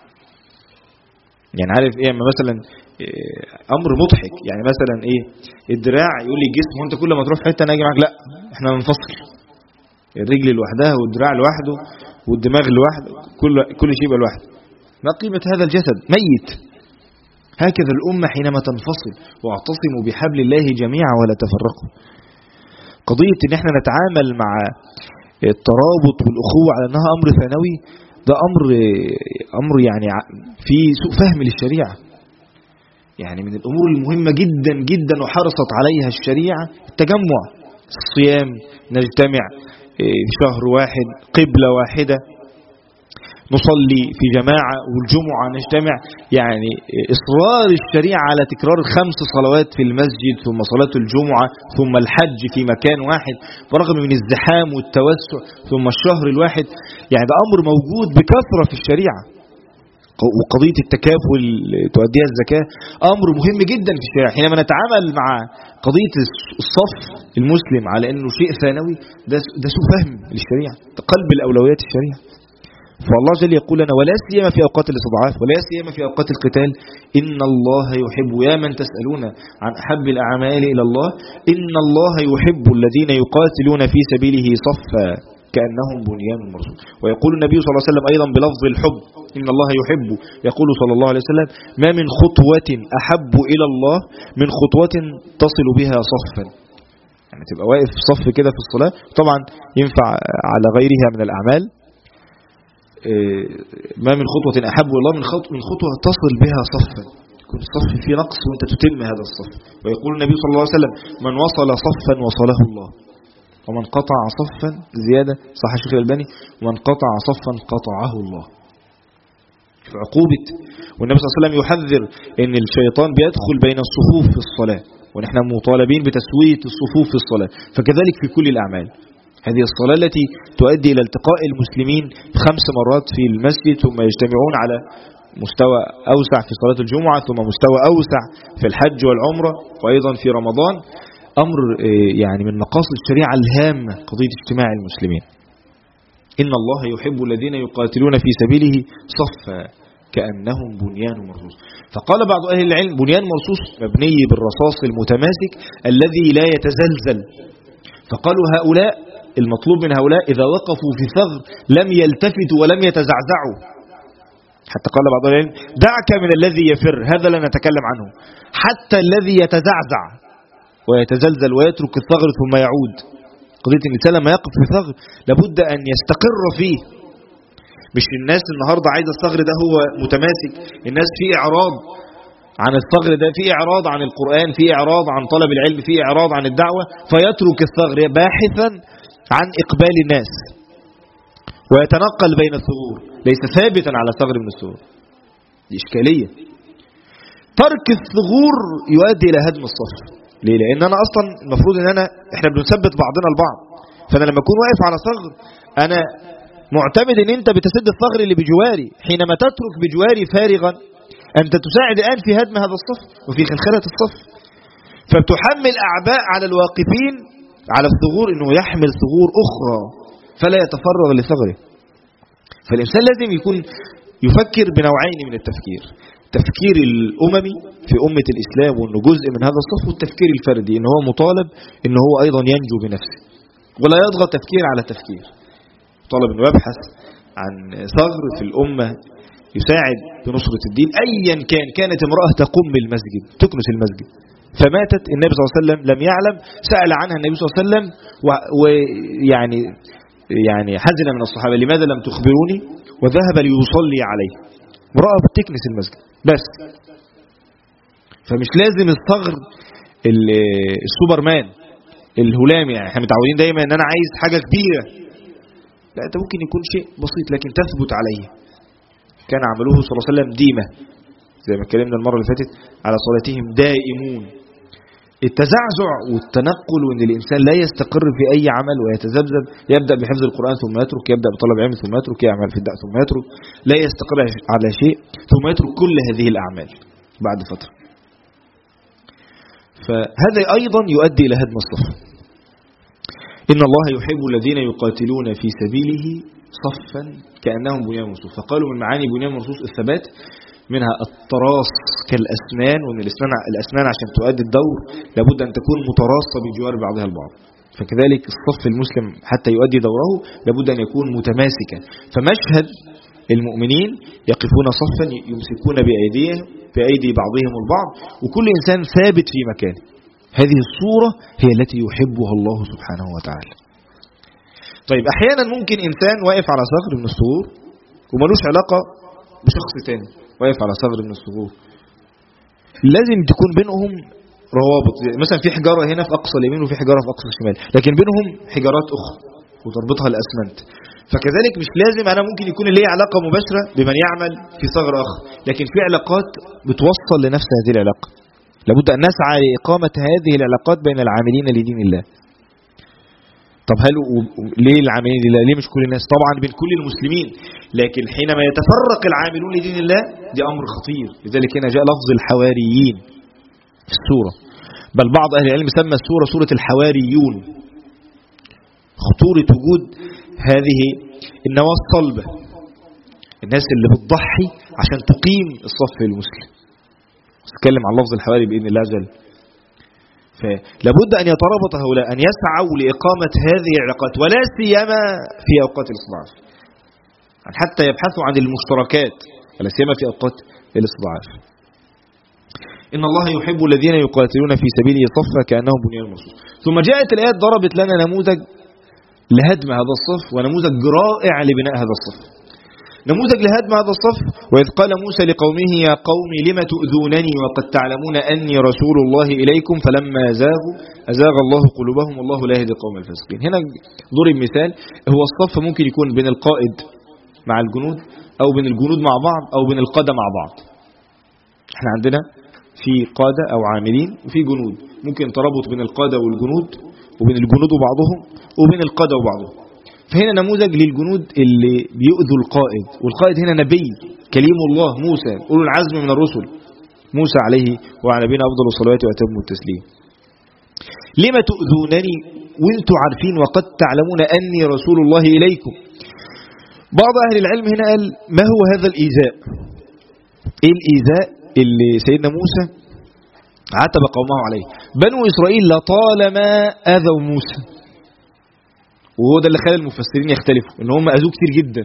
يعني عارف ايه، مثلا امر مضحك، يعني مثلا ايه، الدراع يقول لي الجسم وانت كل ما تروح حته انا اجي معاك، لا احنا ننفصل، الرجل لوحدها والدراع لوحده والدماغ لوحده، كل شيء يبقى لوحده. ما قيمه هذا الجسد؟ ميت. هكذا الامه حينما تنفصل، واعتصموا بحبل الله جميعا ولا تفرقوا. قضيه ان احنا نتعامل مع الترابط والاخوه على انها امر ثانوي، ده أمر يعني في سوء فهم للشريعة. يعني من الأمور المهمة جدا جدا وحرصت عليها الشريعة التجمع، الصيام، نجتمع في شهر واحد، قبلة واحدة، نصلي في جماعة، والجمعة نجتمع. يعني إصرار الشريعة على تكرار 5 صلوات في المسجد، ثم صلاة الجمعة، ثم الحج في مكان واحد برغم من الزحام والتوسع، ثم الشهر الواحد. يعني ده أمر موجود بكثرة في الشريعة. وقضية التكافل تؤديها الزكاة أمر مهم جدا في الشريعة. حينما نتعامل مع قضية الصف المسلم على أنه شيء ثانوي، ده سوء فهم للشريعة، قلب الأولويات الشريعة. فالله جل يقول لنا ولا سيما في أوقات الاستضعاف، ولا سيما في أوقات القتال، إن الله يحب، يا من تسألون عن أحب الأعمال إلى الله، إن الله يحب الذين يقاتلون في سبيله صفا كأنهم بنيان مرصوص. ويقول النبي صلى الله عليه وسلم أيضا بلفظ الحب، إن الله يحب، يقول صلى الله عليه وسلم ما من خطوة أحب إلى الله من خطوة تصل بها صفا. يعني تبقى واقف صف كده في الصلاة، طبعا ينفع على غيرها من الأعمال. ما من خطوة أحب الله من خطوة تصل بها صفا، يكون الصف فيه نقص وانت تتم هذا الصف. ويقول النبي صلى الله عليه وسلم من وصل صفا وصله الله. ومن قطع صفا زيادة صح الشيخ الألباني ومن قطع صفا قطعه الله. في عقوبة. والنبي صلى الله عليه وسلم يحذر ان الشيطان بيدخل بين الصفوف في الصلاة، ونحن مطالبين بتسوية الصفوف في الصلاة، فكذلك في كل الأعمال. هذه الصلاة التي تؤدي إلى التقاء المسلمين 5 مرات في المسجد، ثم يجتمعون على مستوى أوسع في صلاة الجمعة، ثم مستوى أوسع في الحج والعمرة، وأيضا في رمضان. أمر يعني من مقاصد الشريعة الهامة قضية اجتماع المسلمين. إن الله يحب الذين يقاتلون في سبيله صفا كأنهم بنيان مرصوص. فقال بعض أهل العلم بنيان مرصوص مبني بالرصاص المتماسك الذي لا يتزلزل. فقالوا هؤلاء المطلوب من هؤلاء إذا وقفوا في ثغر لم يلتفتوا ولم يتزعزعوا. حتى قال بعض العلم دعك من الذي يفر، هذا لا نتكلم عنه، حتى الذي يتزعزع ويتزلزل ويترك الثغر ثم يعود. قضية الإنسان لما يقف في ثغر لابد أن يستقر فيه. مش الناس النهاردة عايزة الثغر ده هو متماسك، الناس في إعراض عن الثغر ده، في إعراض عن القرآن، في إعراض عن طلب العلم، في إعراض عن الدعوة، فيترك الثغر باحثا عن إقبال الناس ويتنقل بين الثغور، ليس ثابتا على ثغر من الثغور. دي إشكالية. ترك الثغور يؤدي إلى هدم الصف. ليه؟ لأن أنا أصلا المفروض أن إحنا بنثبت بعضنا البعض، فأنا لما أكون واقف على ثغر أنا معتمد أن أنت بتسد الثغر اللي بجواري. حينما تترك بجواري فارغا أنت تساعد الآن في هدم هذا الصف وفي خلخلة الصف، فبتحمل أعباء على الواقفين على الثغور أنه يحمل ثغور أخرى فلا يتفرغ لثغره. فالإنسان لازم يكون يفكر بنوعين من التفكير: تفكير الأممي في أمة الإسلام وأنه جزء من هذا الصف، والتفكير الفردي أنه هو مطالب أنه هو أيضا ينجو بنفسه ولا يضغط تفكير على تفكير. طالب أنه يبحث عن ثغر في الأمة يساعد بنصرة الدين أيا كان. كانت امرأة تقوم بالمسجد تكنس المسجد فماتت، النبي صلى الله عليه وسلم لم يعلم، سأل عنها النبي صلى الله عليه وسلم ويعني حزن من الصحابة لماذا لم تخبروني، وذهب ليصلي عليه. امرأة بتكنس المسجد بس. فمش لازم الثغر السوبرمان الهلامي، يعني احنا متعودين دايما ان انا عايز حاجة كبيرة. لا، انت ممكن يكون شيء بسيط لكن تثبت عليه. كان عملوه صلى الله عليه وسلم ديمة، زي ما اتكلمنا المرة اللي فاتت على صلاتهم دائمون. التزعزع والتنقل وان الانسان لا يستقر في اي عمل ويتذبذب، يبدأ بحفظ القرآن ثم يترك، يبدأ بطلب علم ثم يترك، يعمل في الدعوة ثم يترك، لا يستقر على شيء ثم يترك كل هذه الأعمال بعد فترة. فهذا أيضا يؤدي إلى هدم الصف. إن الله يحب الذين يقاتلون في سبيله صفا كأنهم بنيان مرصوص. فقالوا من معاني بنيان مرصوص الثبات، منها التراص كالأسنان، وأن الأسنان عشان تؤدي الدور لابد أن تكون متراصة بجوار بعضها البعض. فكذلك الصف المسلم حتى يؤدي دوره لابد أن يكون متماسكا. فمشهد المؤمنين يقفون صفا يمسكون بأيدي بعضهم البعض وكل إنسان ثابت في مكانه. هذه الصورة هي التي يحبها الله سبحانه وتعالى. طيب أحيانا ممكن إنسان واقف على ثغر من الثغور وملوش علاقة بشخص تاني واقف على ثغر من الثغور، لازم تكون بينهم روابط. مثلا في حجارة هنا في أقصى اليمين وفي حجارة في أقصى الشمال، لكن بينهم حجارات أخرى وتربطها الأسمنت. فكذلك مش لازم أنا ممكن يكون ليه علاقة مباشرة بمن يعمل في ثغر آخر، لكن في علاقات بتوصل لنفس هذه العلاقة. لابد أن نسعى لإقامة هذه العلاقات بين العاملين لدين الله. طب هل ليه العاملين لله؟ ليه مش كل الناس؟ طبعا بين كل المسلمين، لكن حينما يتفرق العاملون لدين الله دي أمر خطير. لذلك هنا جاء لفظ الحواريين في السورة، بل بعض أهل العلم سمى السورة سورة الحواريون. خطورة وجود هذه النواة الصلبة، الناس اللي بتضحي عشان تقيم الصف المسلم. نتكلم عن لفظ الحواري بإذن الله عز وجل. فلابد أن يترابط هؤلاء أن يسعوا لإقامة هذه العلاقات، ولا سيما في أوقات الاستضعاف، حتى يبحثوا عن المشتركات، ولا سيما في أوقات الاستضعاف. إن الله يحب الذين يقاتلون في سبيله صفا كأنهم بنيان مرصوص. ثم جاءت الآيات ضربت لنا نموذج لهدم هذا الصف ونموذج رائع لبناء هذا الصف. نموذج لهدم هذا الصف: وإذ قال موسى لقومه يا قوم لم تؤذونني وقد تعلمون أني رسول الله إليكم فلما زاغوا أزاغ الله قلوبهم والله لا يهدي القوم الفاسقين. هنا ضرب مثال، هو الصف ممكن يكون بين القائد مع الجنود، أو بين الجنود مع بعض، أو بين القادة مع بعض. احنا عندنا في قادة أو عاملين وفي جنود، ممكن تربط بين القادة والجنود، وبين الجنود وبعضهم، وبين القادة وبعضهم. فهنا نموذج للجنود اللي بيؤذوا القائد، والقائد هنا نبي كليم الله موسى أولو العزم من الرسل، موسى عليه وعلى نبينا أفضل الصلوات وأتم التسليم. لما تؤذونني وانتم عارفين وقد تعلمون أني رسول الله إليكم. بعض أهل العلم هنا قال ما هو هذا الإيذاء؟ إيه الإيذاء اللي سيدنا موسى عاتب قومه عليه؟ بنو إسرائيل لطالما أذوا موسى، وهو ده اللي خلى المفسرين يختلفوا، ان هم اذوه كتير جدا.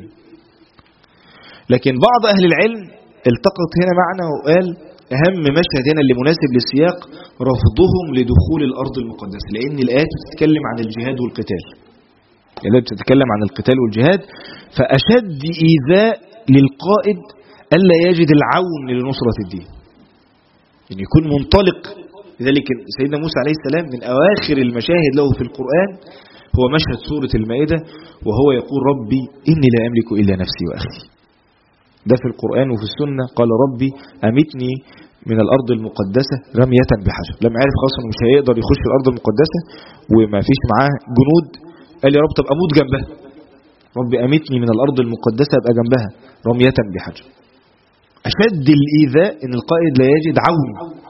لكن بعض اهل العلم التقط هنا معنا وقال اهم مشهد هنا اللي مناسب للسياق رفضهم لدخول الارض المقدسه، لان الايات بتتكلم عن الجهاد والقتال، الايات بتتكلم عن القتال والجهاد. فاشد ايذاء للقائد الا يجد العون لنصره الدين، ان يكون منطلق. لذلك سيدنا موسى عليه السلام من اواخر المشاهد له في القران هو مشهد سورة المائدة، وهو يقول ربي إني لا أملك إلا نفسي وأخي. ده في القرآن وفي السنة. قال ربي أمتني من الأرض المقدسة رمية بحجر. لما عرف خاصة مش هيقدر يخش الأرض المقدسة وما فيش معاه جنود، قال يا رب طب أموت جنبها. ربي أمتني من الأرض المقدسة أبقى جنبها رمية بحجر. أشد الإيذاء إن القائد لا يجد عون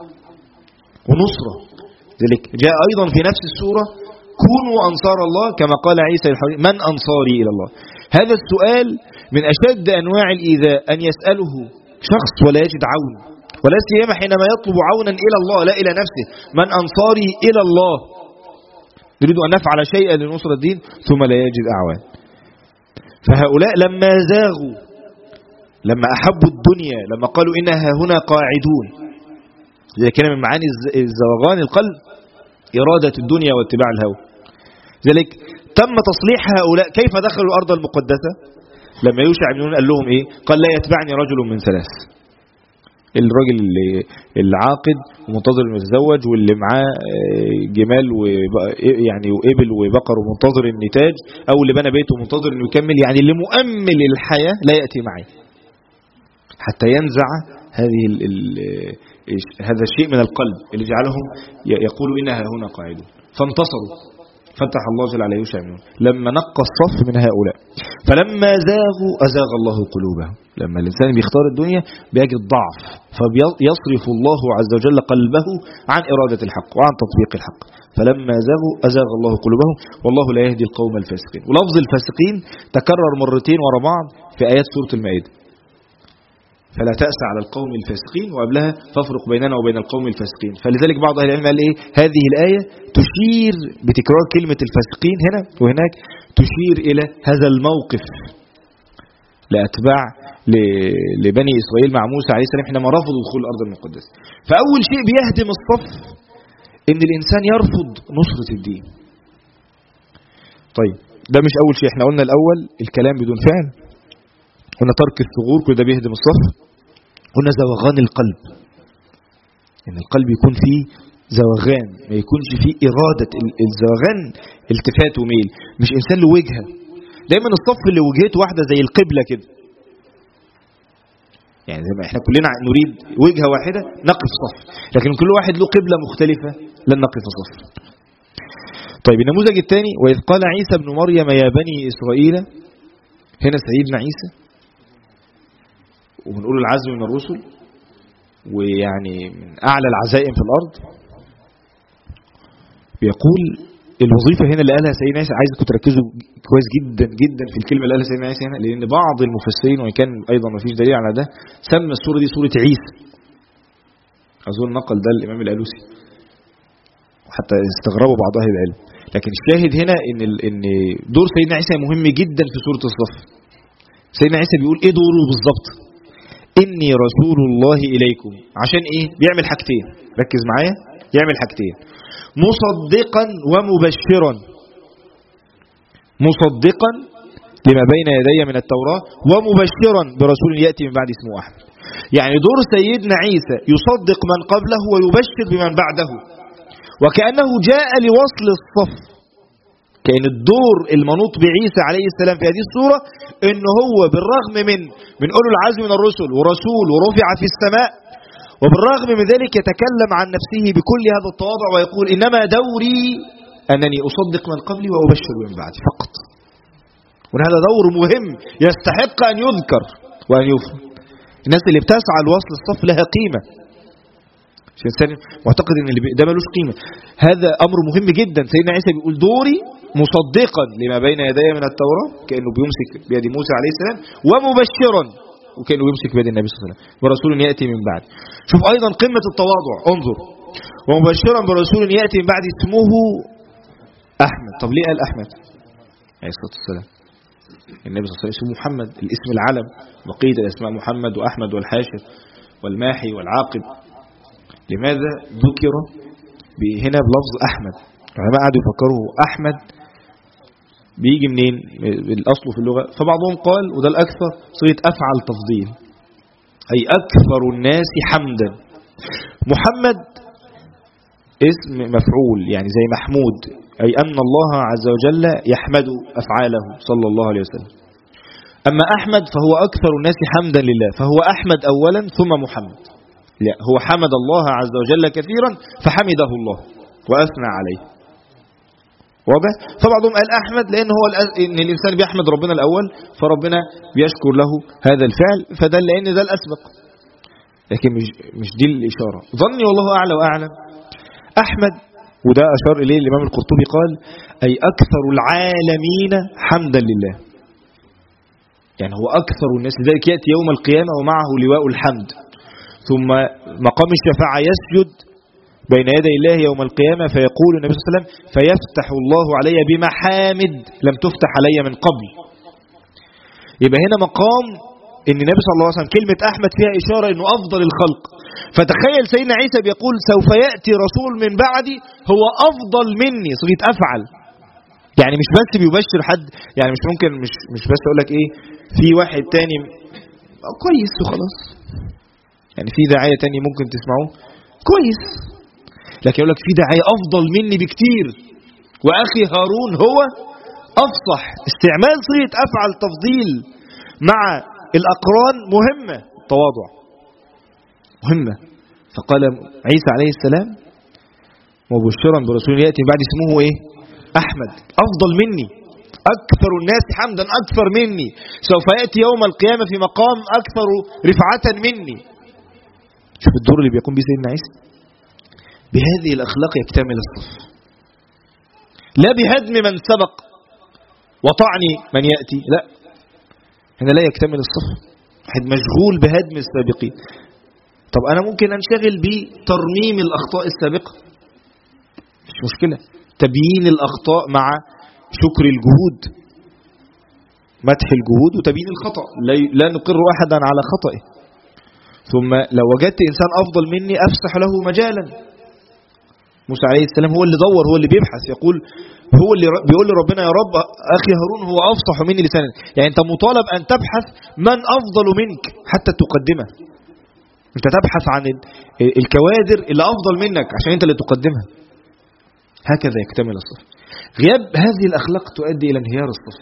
ونصرة. ذلك جاء أيضا في نفس السورة كونوا أنصار الله كما قال عيسى الحواري من أنصاري إلى الله. هذا السؤال من أشد أنواع الإيذاء، أن يسأله شخص ولا يجد عون، ولا سيما حينما يطلب عونا إلى الله لا إلى نفسه. من أنصاري إلى الله، نريد أن نفعل شيئا لنصرة الدين ثم لا يجد أعوان. فهؤلاء لما زاغوا، لما أحبوا الدنيا، لما قالوا إنها هنا قاعدون، إذا كان من معاني الزوغان القلب إرادة الدنيا واتباع الهوى. ذلك تم تصليح هؤلاء. كيف دخلوا الأرض المقدسة؟ لما يوشع بن نون قال لهم إيه؟ قال لا يتبعني رجل من ثلاث. الراجل اللي عاقد ومنتظر انه يتزوج، واللي معاه جمال يعني وإبل وبقر ومنتظر النتاج، أو اللي بنى بيته ومنتظر انه يكمل، يعني اللي مؤمل الحياة لا يأتي معي حتى ينزع هذا الشيء من القلب اللي جعلهم يقولوا إنها هنا قاعدون. فانتصروا، فتح الله جل على يوشع بن نون لما نقى الصف من هؤلاء. فلما زاغوا أزاغ الله قلوبهم. لما الإنسان بيختار الدنيا بيجد ضعف، فبيصرف الله عز وجل قلبه عن إرادة الحق وعن تطبيق الحق. فلما زاغوا أزاغ الله قلوبهم والله لا يهدي القوم الفاسقين. ولفظ الفاسقين تكرر مرتين ورا بعض في آيات سورة المائدة. فلا تأس على القوم الفاسقين، وقبلها فافرق بيننا وبين القوم الفاسقين. فلذلك بعض أهل العلم قال إيه؟ هذه الآية تشير بتكرار كلمة الفاسقين هنا وهناك، تشير إلى هذا الموقف لأتباع لبني إسرائيل مع موسى عليه السلام حينما رفضوا دخول الأرض المقدسة. فأول شيء بيهدم الصف إن الإنسان يرفض نصرة الدين. طيب ده مش أول شيء، احنا قلنا الأول الكلام بدون فعل، قلنا ترك الثغور، كل ده بيهدم الصف. قلنا زوغان القلب، ان القلب يكون فيه زوغان، ما يكونش فيه إرادة. الزوغان التفات وميل، مش إنسان له وجهة. دايما الصف اللي وجهته واحدة زي القبلة كده، يعني زي ما احنا كلنا نريد وجهة واحدة نقف صف، لكن كل واحد له قبلة مختلفة لن نقف صف. طيب النموذج الثاني: وإذ قال عيسى ابن مريم يا بني إسرائيل. هنا سيدنا عيسى وبنقول العزم من الرسل، ويعني من أعلى العزائم في الأرض، بيقول الوظيفة هنا اللي قالها سيدنا عيسى. عايزكم تركزوا كويس جدا جدا في الكلمة اللي قالها سيدنا عيسى هنا، لأن بعض المفسرين وإن كان أيضا ما فيش دليل على ده سمى السورة دي سورة عيسى. أظن نقل ده الإمام الألوسي، وحتى استغربوا بعض أهل العلم. لكن الشاهد هنا إن دور سيدنا عيسى مهم جدا في سورة الصف. سيدنا عيسى بيقول إيه دوره بالظبط؟ إني رسول الله إليكم. عشان إيه؟ بيعمل حاجتين، ركز معايا، يعمل حاجتين: مصدقا ومبشرا. مصدقا لما بين يدي من التوراة ومبشرا برسول يأتي من بعد اسمه أحمد. يعني دور سيدنا عيسى يصدق من قبله ويبشر بمن بعده، وكأنه جاء لوصل الصف. كأن الدور المنوط بعيسى عليه السلام في هذه السورة إن هو بالرغم من أولو العزم من الرسل ورسول ورفع في السماء، وبالرغم من ذلك يتكلم عن نفسه بكل هذا التواضع ويقول إنما دوري أنني أصدق من قبلي وأبشر من بعدي فقط. وهذا دور مهم يستحق أن يذكر وأن يفهم. الناس اللي بتسعى لوصل الصف لها قيمة، عشان الإنسان معتقد ان ده ملوش قيمة. هذا أمر مهم جدا. سيدنا عيسى بيقول دوري مصدقا لما بين يدي من التوراة، كأنه بيمسك بيد موسى عليه السلام، ومبشرا وكأنه بيمسك بيد النبي صلى الله عليه وسلم، ورسول يأتي من بعد. شوف أيضا قمة التواضع، انظر، ومبشرا برسول يأتي من بعد اسمه أحمد. طب ليه قال أحمد عليه الصلاة والسلام؟ النبي صلى الله عليه وسلم اسمه محمد، الاسم العلم، بقية الأسماء محمد وأحمد والحاشر والماحي والعاقب. لماذا ذكر هنا بلفظ أحمد؟ العلماء قعدوا يفكروا أحمد بيجي منين الأصل في اللغة، فبعضهم قال وده الأكثر صيغة أفعل تفضيل، أي أكثر الناس حمدا. محمد اسم مفعول يعني زي محمود، أي أن الله عز وجل يحمد أفعاله صلى الله عليه وسلم. أما أحمد فهو أكثر الناس حمدا لله، فهو أحمد أولا ثم محمد. لا، هو حمد الله عز وجل كثيرا فحمده الله وأثنى عليه. واضح؟ فبعضهم قال أحمد لأن هو إن الإنسان بيحمد ربنا الأول فربنا بيشكر له هذا الفعل، فده لأن ده الأسبق، لكن مش دي الإشارة. ظني والله أعلى وأعلم أحمد، وده أشار إليه الإمام القرطبي قال أي أكثر العالمين حمدا لله، يعني هو أكثر الناس. لذلك يأتي يوم القيامة ومعه لواء الحمد، ثم مقام الشفاعة يسجد بين يدي الله يوم القيامة فيقول النبي صلى الله عليه وسلم فيفتح الله علي بمحامد لم تفتح علي من قبل. يبقى هنا مقام ان النبي صلى الله عليه وسلم كلمة أحمد فيها إشارة انه أفضل الخلق. فتخيل سيدنا عيسى بيقول سوف يأتي رسول من بعدي هو أفضل مني، صيغة أفعل. يعني مش بس بيبشر حد، يعني مش ممكن مش بس أقول لك ايه في واحد تاني كويس وخلاص، يعني في داعية تاني ممكن تسمعوه كويس، لكن يقول لك في داعية أفضل مني بكتير وأخي هارون هو أفصح. استعمال صيغة أفعل تفضيل مع الأقران مهمة، التواضع مهمة. فقال عيسى عليه السلام مبشرا برسول يأتي بعد اسمه ايه؟ أحمد، أفضل مني، أكثر الناس حمدا، أكثر مني، سوف يأتي يوم القيامة في مقام أكثر رفعة مني. شوف الدور اللي بيقوم به سيدنا عيسى. بهذه الأخلاق يكتمل الصف، لا بهدم من سبق وطعن من يأتي، لا، هنا لا يكتمل الصف، واحد مشغول بهدم السابقين. طب أنا ممكن أنشغل بترميم الأخطاء السابقة، مش مشكلة، تبيين الأخطاء مع شكر الجهود، مدح الجهود وتبيين الخطأ، لا نقر أحدا على خطئه. ثم لو وجدت إنسان أفضل مني أفسح له مجالا. موسى عليه السلام هو اللي دور، هو اللي بيبحث، يقول هو اللي بيقول لربنا يا رب أخي هارون هو أفصح مني لسانا. يعني أنت مطالب أن تبحث من أفضل منك حتى تقدمه. أنت تبحث عن الكوادر اللي أفضل منك عشان أنت اللي تقدمها. هكذا يكتمل الصف. غياب هذه الأخلاق تؤدي إلى انهيار الصف.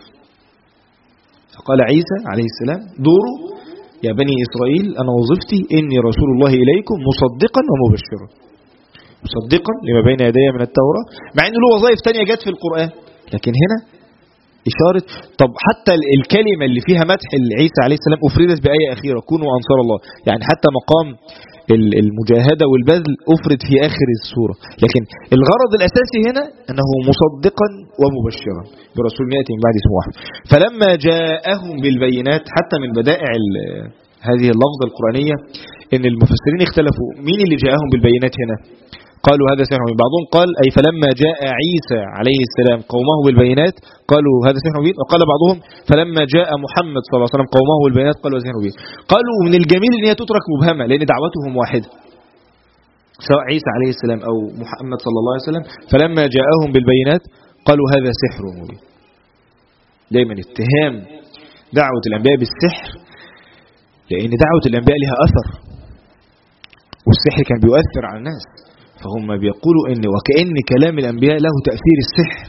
فقال عيسى عليه السلام دوره يا بني إسرائيل أنا وظيفتي إني رسول الله إليكم مصدقا ومبشرا. مصدقا لما بين يدي من التوراة، مع أنه له وظائف تانية جت في القرآن، لكن هنا إشارة. طب حتى الكلمة اللي فيها مدح عيسى عليه السلام أفردت بآية أخيرة كونوا أنصار الله، يعني حتى مقام المجاهدة والبذل أفرد في آخر السورة، لكن الغرض الأساسي هنا أنه مصدقا ومبشرا برسول يأتي من بعد اسمه أحمد. فلما جاءهم بالبينات، حتى من بدائع هذه اللفظة القرآنية إن المفسرين اختلفوا مين اللي جاءهم بالبينات هنا. قالوا هذا سحر مبين، بعضهم قال أي فلما جاء عيسى عليه السلام قومه بالبينات قالوا هذا سحر مبين، وقال بعضهم فلما جاء محمد صلى الله عليه وسلم قومه بالبينات قالوا هذا سحر مبين. قالوا من الجميل ان هي تترك مبهمة لأن دعوتهم واحدة، سواء عيسى عليه السلام أو محمد صلى الله عليه وسلم، فلما جاءهم بالبينات قالوا هذا سحر مبين. دايما اتهام دعوة الأنبياء بالسحر، لأن دعوة الأنبياء لها أثر، والسحر كان بيؤثر على الناس، فهم بيقولوا إن وكأن كلام الأنبياء له تأثير السحر.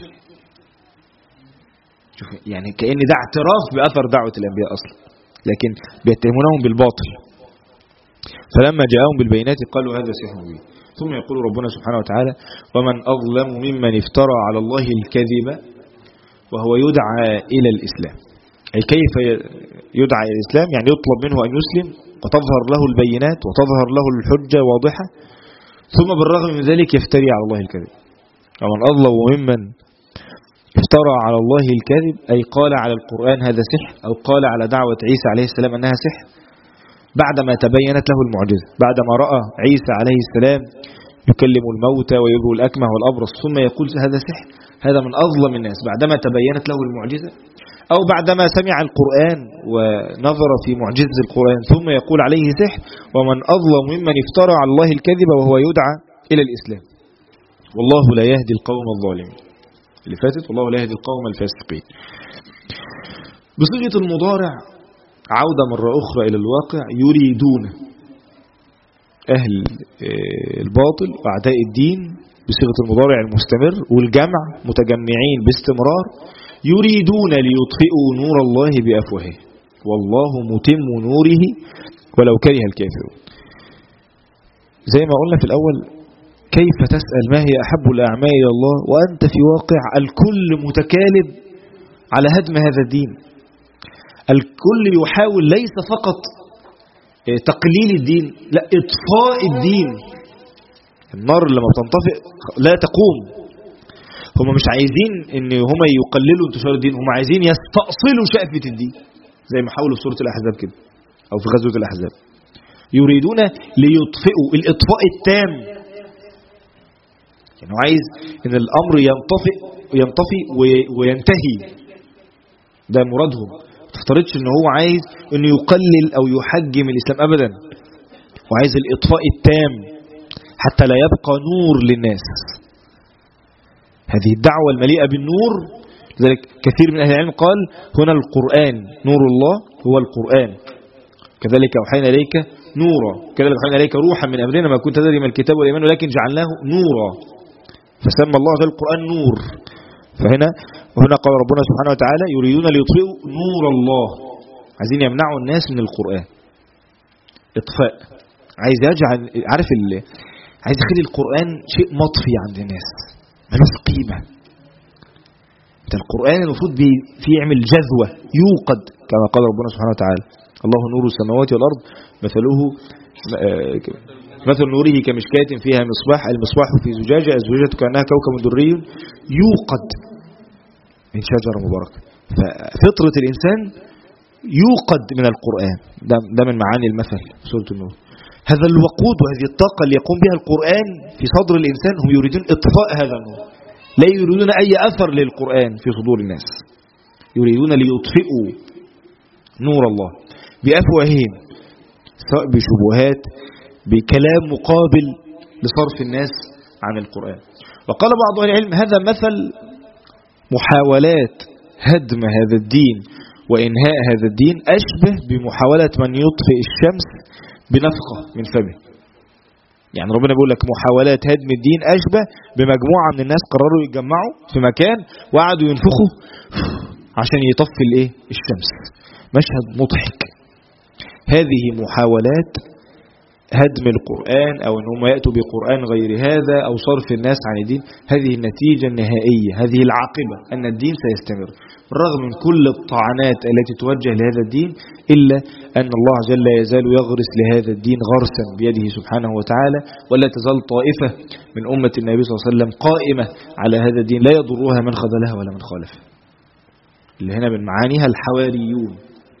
يعني كأن ده اعتراف بأثر دعوة الأنبياء أصلا، لكن بيتهمونهم بالباطل. فلما جاءهم بالبينات قالوا هذا سحر مبين. ثم يقول ربنا سبحانه وتعالى: ومن أظلم ممن افترى على الله الكذب وهو يدعى إلى الإسلام. أي كيف يدعى إلى الإسلام؟ يعني يطلب منه أن يسلم وتظهر له البينات وتظهر له الحجة واضحة، ثم بالرغم من ذلك يفتري على الله الكذب. ومن أظلم ممن افترى على الله الكذب، أي قال على القرآن هذا سحر، أو قال على دعوة عيسى عليه السلام أنها سحر بعدما تبينت له المعجزة، بعدما رأى عيسى عليه السلام يكلم الموتى ويبرئ الأكمه والأبرص ثم يقول هذا سحر. هذا من أظلم الناس بعدما تبينت له المعجزة، أو بعدما سمع القرآن ونظر في معجزة القرآن ثم يقول عليه سحر. ومن أظلم ممن افترى على الله الكذب وهو يدعى إلى الإسلام. والله لا يهدي القوم الظالمين اللي فاتت، والله لا يهدي القوم الفاسقين. بصيغة المضارع عودة مرة أخرى إلى الواقع. يريدون، أهل الباطل وأعداء الدين بصيغة المضارع المستمر، والجمع متجمعين باستمرار. يريدون ليطفئوا نور الله بأفواههم والله متم نوره ولو كره الكافرون. زي ما قلنا في الأول، كيف تسأل ما هي أحب الأعمال إلى الله وأنت في واقع الكل متكالب على هدم هذا الدين؟ الكل يحاول ليس فقط تقليل الدين، لا، إطفاء الدين. النار لما بتنطفئ لا تقوم. هم مش عايزين ان هم يقللوا انتشار الدين، هم عايزين يستأصلوا شأفة الدين، زي ما حاولوا في سورة الأحزاب كده، أو في غزوة الأحزاب. يريدون ليطفئوا، الإطفاء التام. يعني عايز ان الأمر ينطفئ وينتهي، ده مرادهم. ما تفترضش ان هو عايز انه يقلل او يحجم الإسلام أبدا، وعايز الإطفاء التام حتى لا يبقى نور للناس. هذه الدعوة المليئة بالنور. لذلك كثير من أهل العلم قال هنا القرآن نور الله هو القرآن. كذلك أوحينا إليك نورا، كذلك أوحينا إليك روحا من أمرنا ما كنت تدري ما الكتاب والإيمان ولكن جعلناه نورا، فسمى الله جل القرآن نور. وهنا قال ربنا سبحانه وتعالى يريدون ليطفئوا نور الله، عايزين يمنعوا الناس من القرآن. إطفاء، عايز يجعل، عايز يخلي القرآن شيء مطفي عند الناس ملوش قيمة. القرآن المفروض يعمل جذوة، يوقد، كما قال ربنا سبحانه وتعالى الله نور السماوات والأرض مثل نوره كمشكاة فيها مصباح، المصباح في زجاجة، الزجاجة كأنها كوكب دري يوقد من شجرة مباركة. ففطرة الإنسان يوقد من القرآن، ده من معاني المثل في سورة النور. هذا الوقود وهذه الطاقة اللي يقوم بها القرآن في صدر الإنسان، هم يريدون إطفاء هذا النور، لا يريدون أي أثر للقرآن في صدور الناس. يريدون ليطفئوا نور الله بأفواههم، سواء بشبهات، بكلام مقابل لصرف الناس عن القرآن. وقال بعض أهل العلم هذا مثل محاولات هدم هذا الدين وإنهاء هذا الدين أشبه بمحاولة من يطفئ الشمس بنفقة من فمه. يعني ربنا بيقول لك محاولات هدم الدين أشبه بمجموعة من الناس قرروا يتجمعوا في مكان وقعدوا ينفخوا عشان يطفي الشمس. مشهد مضحك. هذه محاولات هدم القرآن، أو أنهم يأتوا بقرآن غير هذا، أو صرف الناس عن الدين. هذه النتيجة النهائية، هذه العاقبة، أن الدين سيستمر بالرغم من كل الطعنات التي توجه لهذا الدين، إلا أن الله جل يزال يغرس لهذا الدين غرسا بيده سبحانه وتعالى. ولا تزال طائفة من أمة النبي صلى الله عليه وسلم قائمة على هذا الدين لا يضرها من خذلها ولا من خالفها. اللي هنا من معانيها الحواريون.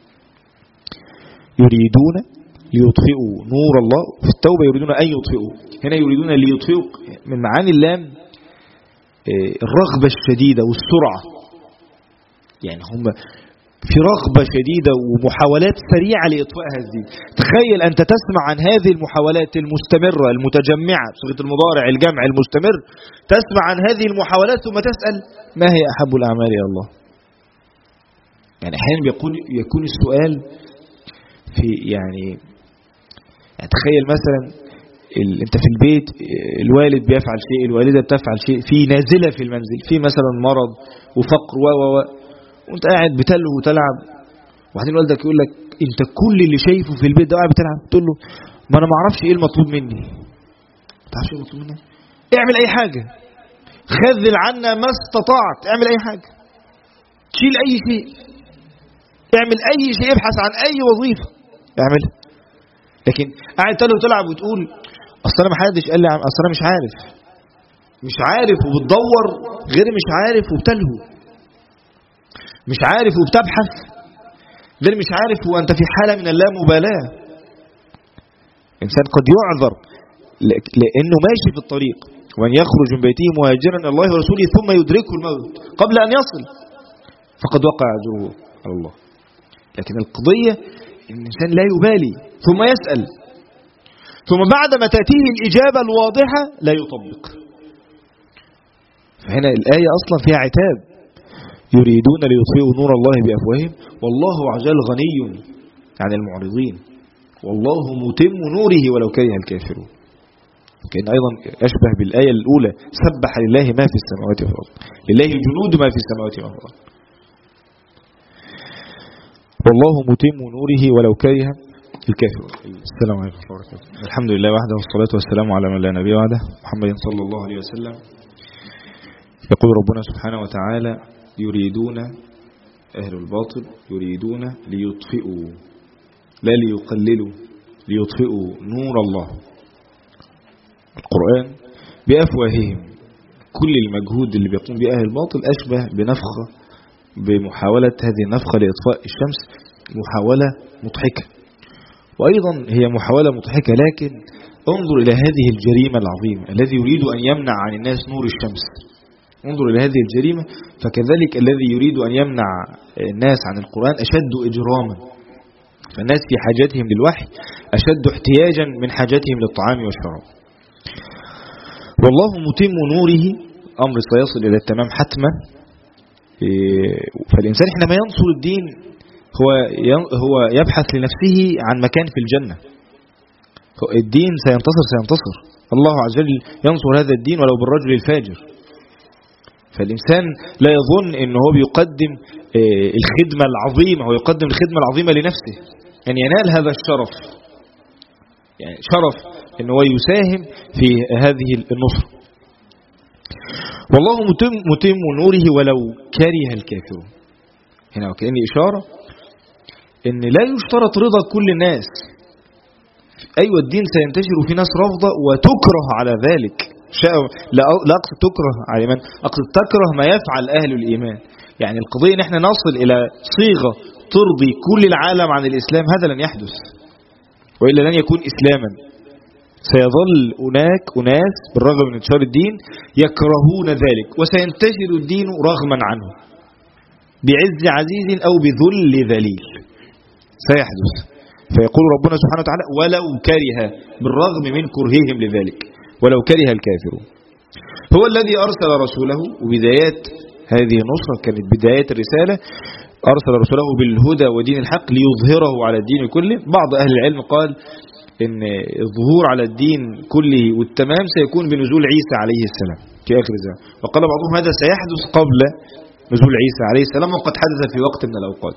يريدون ليطفئوا نور الله. في التوبة يريدون أن يطفئوا، هنا يريدون ليطفئوا. من معاني اللام الرغبة الشديدة والسرعة، يعني هم في رغبة شديدة ومحاولات سريعة لإطفاء هذا الدين. تخيل أنت تسمع عن هذه المحاولات المستمرة المتجمعة بصيغة المضارع الجمع المستمر، تسمع عن هذه المحاولات ثم تسأل ما هي أحب الأعمال إلى الله؟ يعني أحيانا يكون السؤال في يعني تخيل مثلا انت في البيت الوالد بيفعل شيء، الوالدة بتفعل شيء، في نازلة في المنزل، في مثلا مرض وفقر وانت قاعد بتلهو وتلعب، وبعدين والدك يقول لك انت كل اللي شايفه في البيت ده قاعد بتلعب، تقول له ما انا ما اعرفش ايه المطلوب مني. ما تعرفش ايه المطلوب منك؟ اعمل اي حاجة، خذل عنا ما استطعت، اعمل اي حاجة، تشيل اي شيء، اعمل اي شيء، ابحث عن اي وظيفة اعملها. لكن قاعد تلهو وتلعب وتقول اصل انا ما حدش قال لي، اصل انا مش عارف وبتدور غير مش عارف وبتلهو، مش عارف وبتبحث غير مش عارف وانت في حالة من اللامبالاة. انسان قد يعذر لانه ماشي في الطريق، وان يخرج من بيته مهاجرا الى الله ورسوله ثم يدركه الموت قبل ان يصل فقد وقع اجره على الله. لكن القضية ان الانسان لا يبالي ثم يسأل، ثم بعدما تأتيه الإجابة الواضحة لا يطبق. فهنا الآية أصلا فيها عتاب، يريدون ليطفئوا نور الله بأفواههم والله عز وجل غني عن المعرضين والله متم نوره ولو كره الكافرون. كأن أيضا أشبه بالآية الأولى، سبح لله ما في السماوات والأرض، لله جنود ما في السماوات والأرض والله متم نوره ولو كره الكافر. السلام عليكم ورحمة الله وبركاته. الحمد لله وحده والصلاة والسلام على من لا نبي بعده محمد صلى الله عليه وسلم. يقول ربنا سبحانه وتعالى يريدون أهل الباطل يريدون ليطفئوا لا ليقللوا، ليطفئوا نور الله القرآن بأفواههم. كل المجهود اللي بيقوم به أهل الباطل أشبه بنفخة، بمحاولة هذه النفخة لإطفاء الشمس، محاولة مضحكة، وأيضا هي محاولة مضحكة. لكن انظر إلى هذه الجريمة العظيمة الذي يريد أن يمنع عن الناس نور الشمس، انظر إلى هذه الجريمة. فكذلك الذي يريد أن يمنع الناس عن القرآن أشد إجراما. فالناس في حاجتهم للوحي أشد احتياجا من حاجتهم للطعام والشراب. والله متم نوره، أمر سيصل إلى التمام حتما. فالإنسان حينما ينصر الدين هو يبحث لنفسه عن مكان في الجنة. الدين سينتصر، الله عز وجل ينصر هذا الدين ولو بالرجل الفاجر. فالإنسان لا يظن أنه هو بيقدم الخدمة العظيمة، هو يقدم الخدمة العظيمة لنفسه أن ينال هذا الشرف، يعني شرف أنه هو يساهم في هذه النصر. والله متم نوره ولو كره الكافرون. هنا وكأن إشارة أن لا يشترط رضا كل الناس. أيوة الدين سينتشر وفي ناس رافضة وتكره على ذلك، لا أقصد تكره على من، أقصد تكره ما يفعل أهل الإيمان. يعني القضية نحن نصل إلى صيغة ترضي كل العالم عن الإسلام، هذا لن يحدث، وإلا لن يكون إسلاما. سيظل هناك أناس بالرغم من انتشار الدين يكرهون ذلك، وسينتشر الدين رغما عنه بعز عزيز أو بذل ذليل سيحدث. فيقول ربنا سبحانه وتعالى ولو كره، بالرغم من كرههم لذلك، ولو كره الكافرون. هو الذي أرسل رسوله، وبدايات هذه النصرة كانت بدايات الرسالة، أرسل رسوله بالهدى ودين الحق ليظهره على الدين كله. بعض أهل العلم قال إن الظهور على الدين كله والتمام سيكون بنزول عيسى عليه السلام في آخر الزمان، وقال بعضهم هذا سيحدث قبل نزول عيسى عليه السلام، وقد حدث في وقت من الأوقات.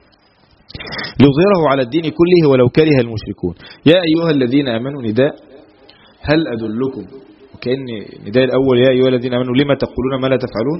ليظهره على الدين كله ولو كره المشركون. يا أيها الذين آمنوا نداء هل أدلكم، وكأن نداء الأول يا أيها الذين آمنوا لما تقولون ما لا تفعلون.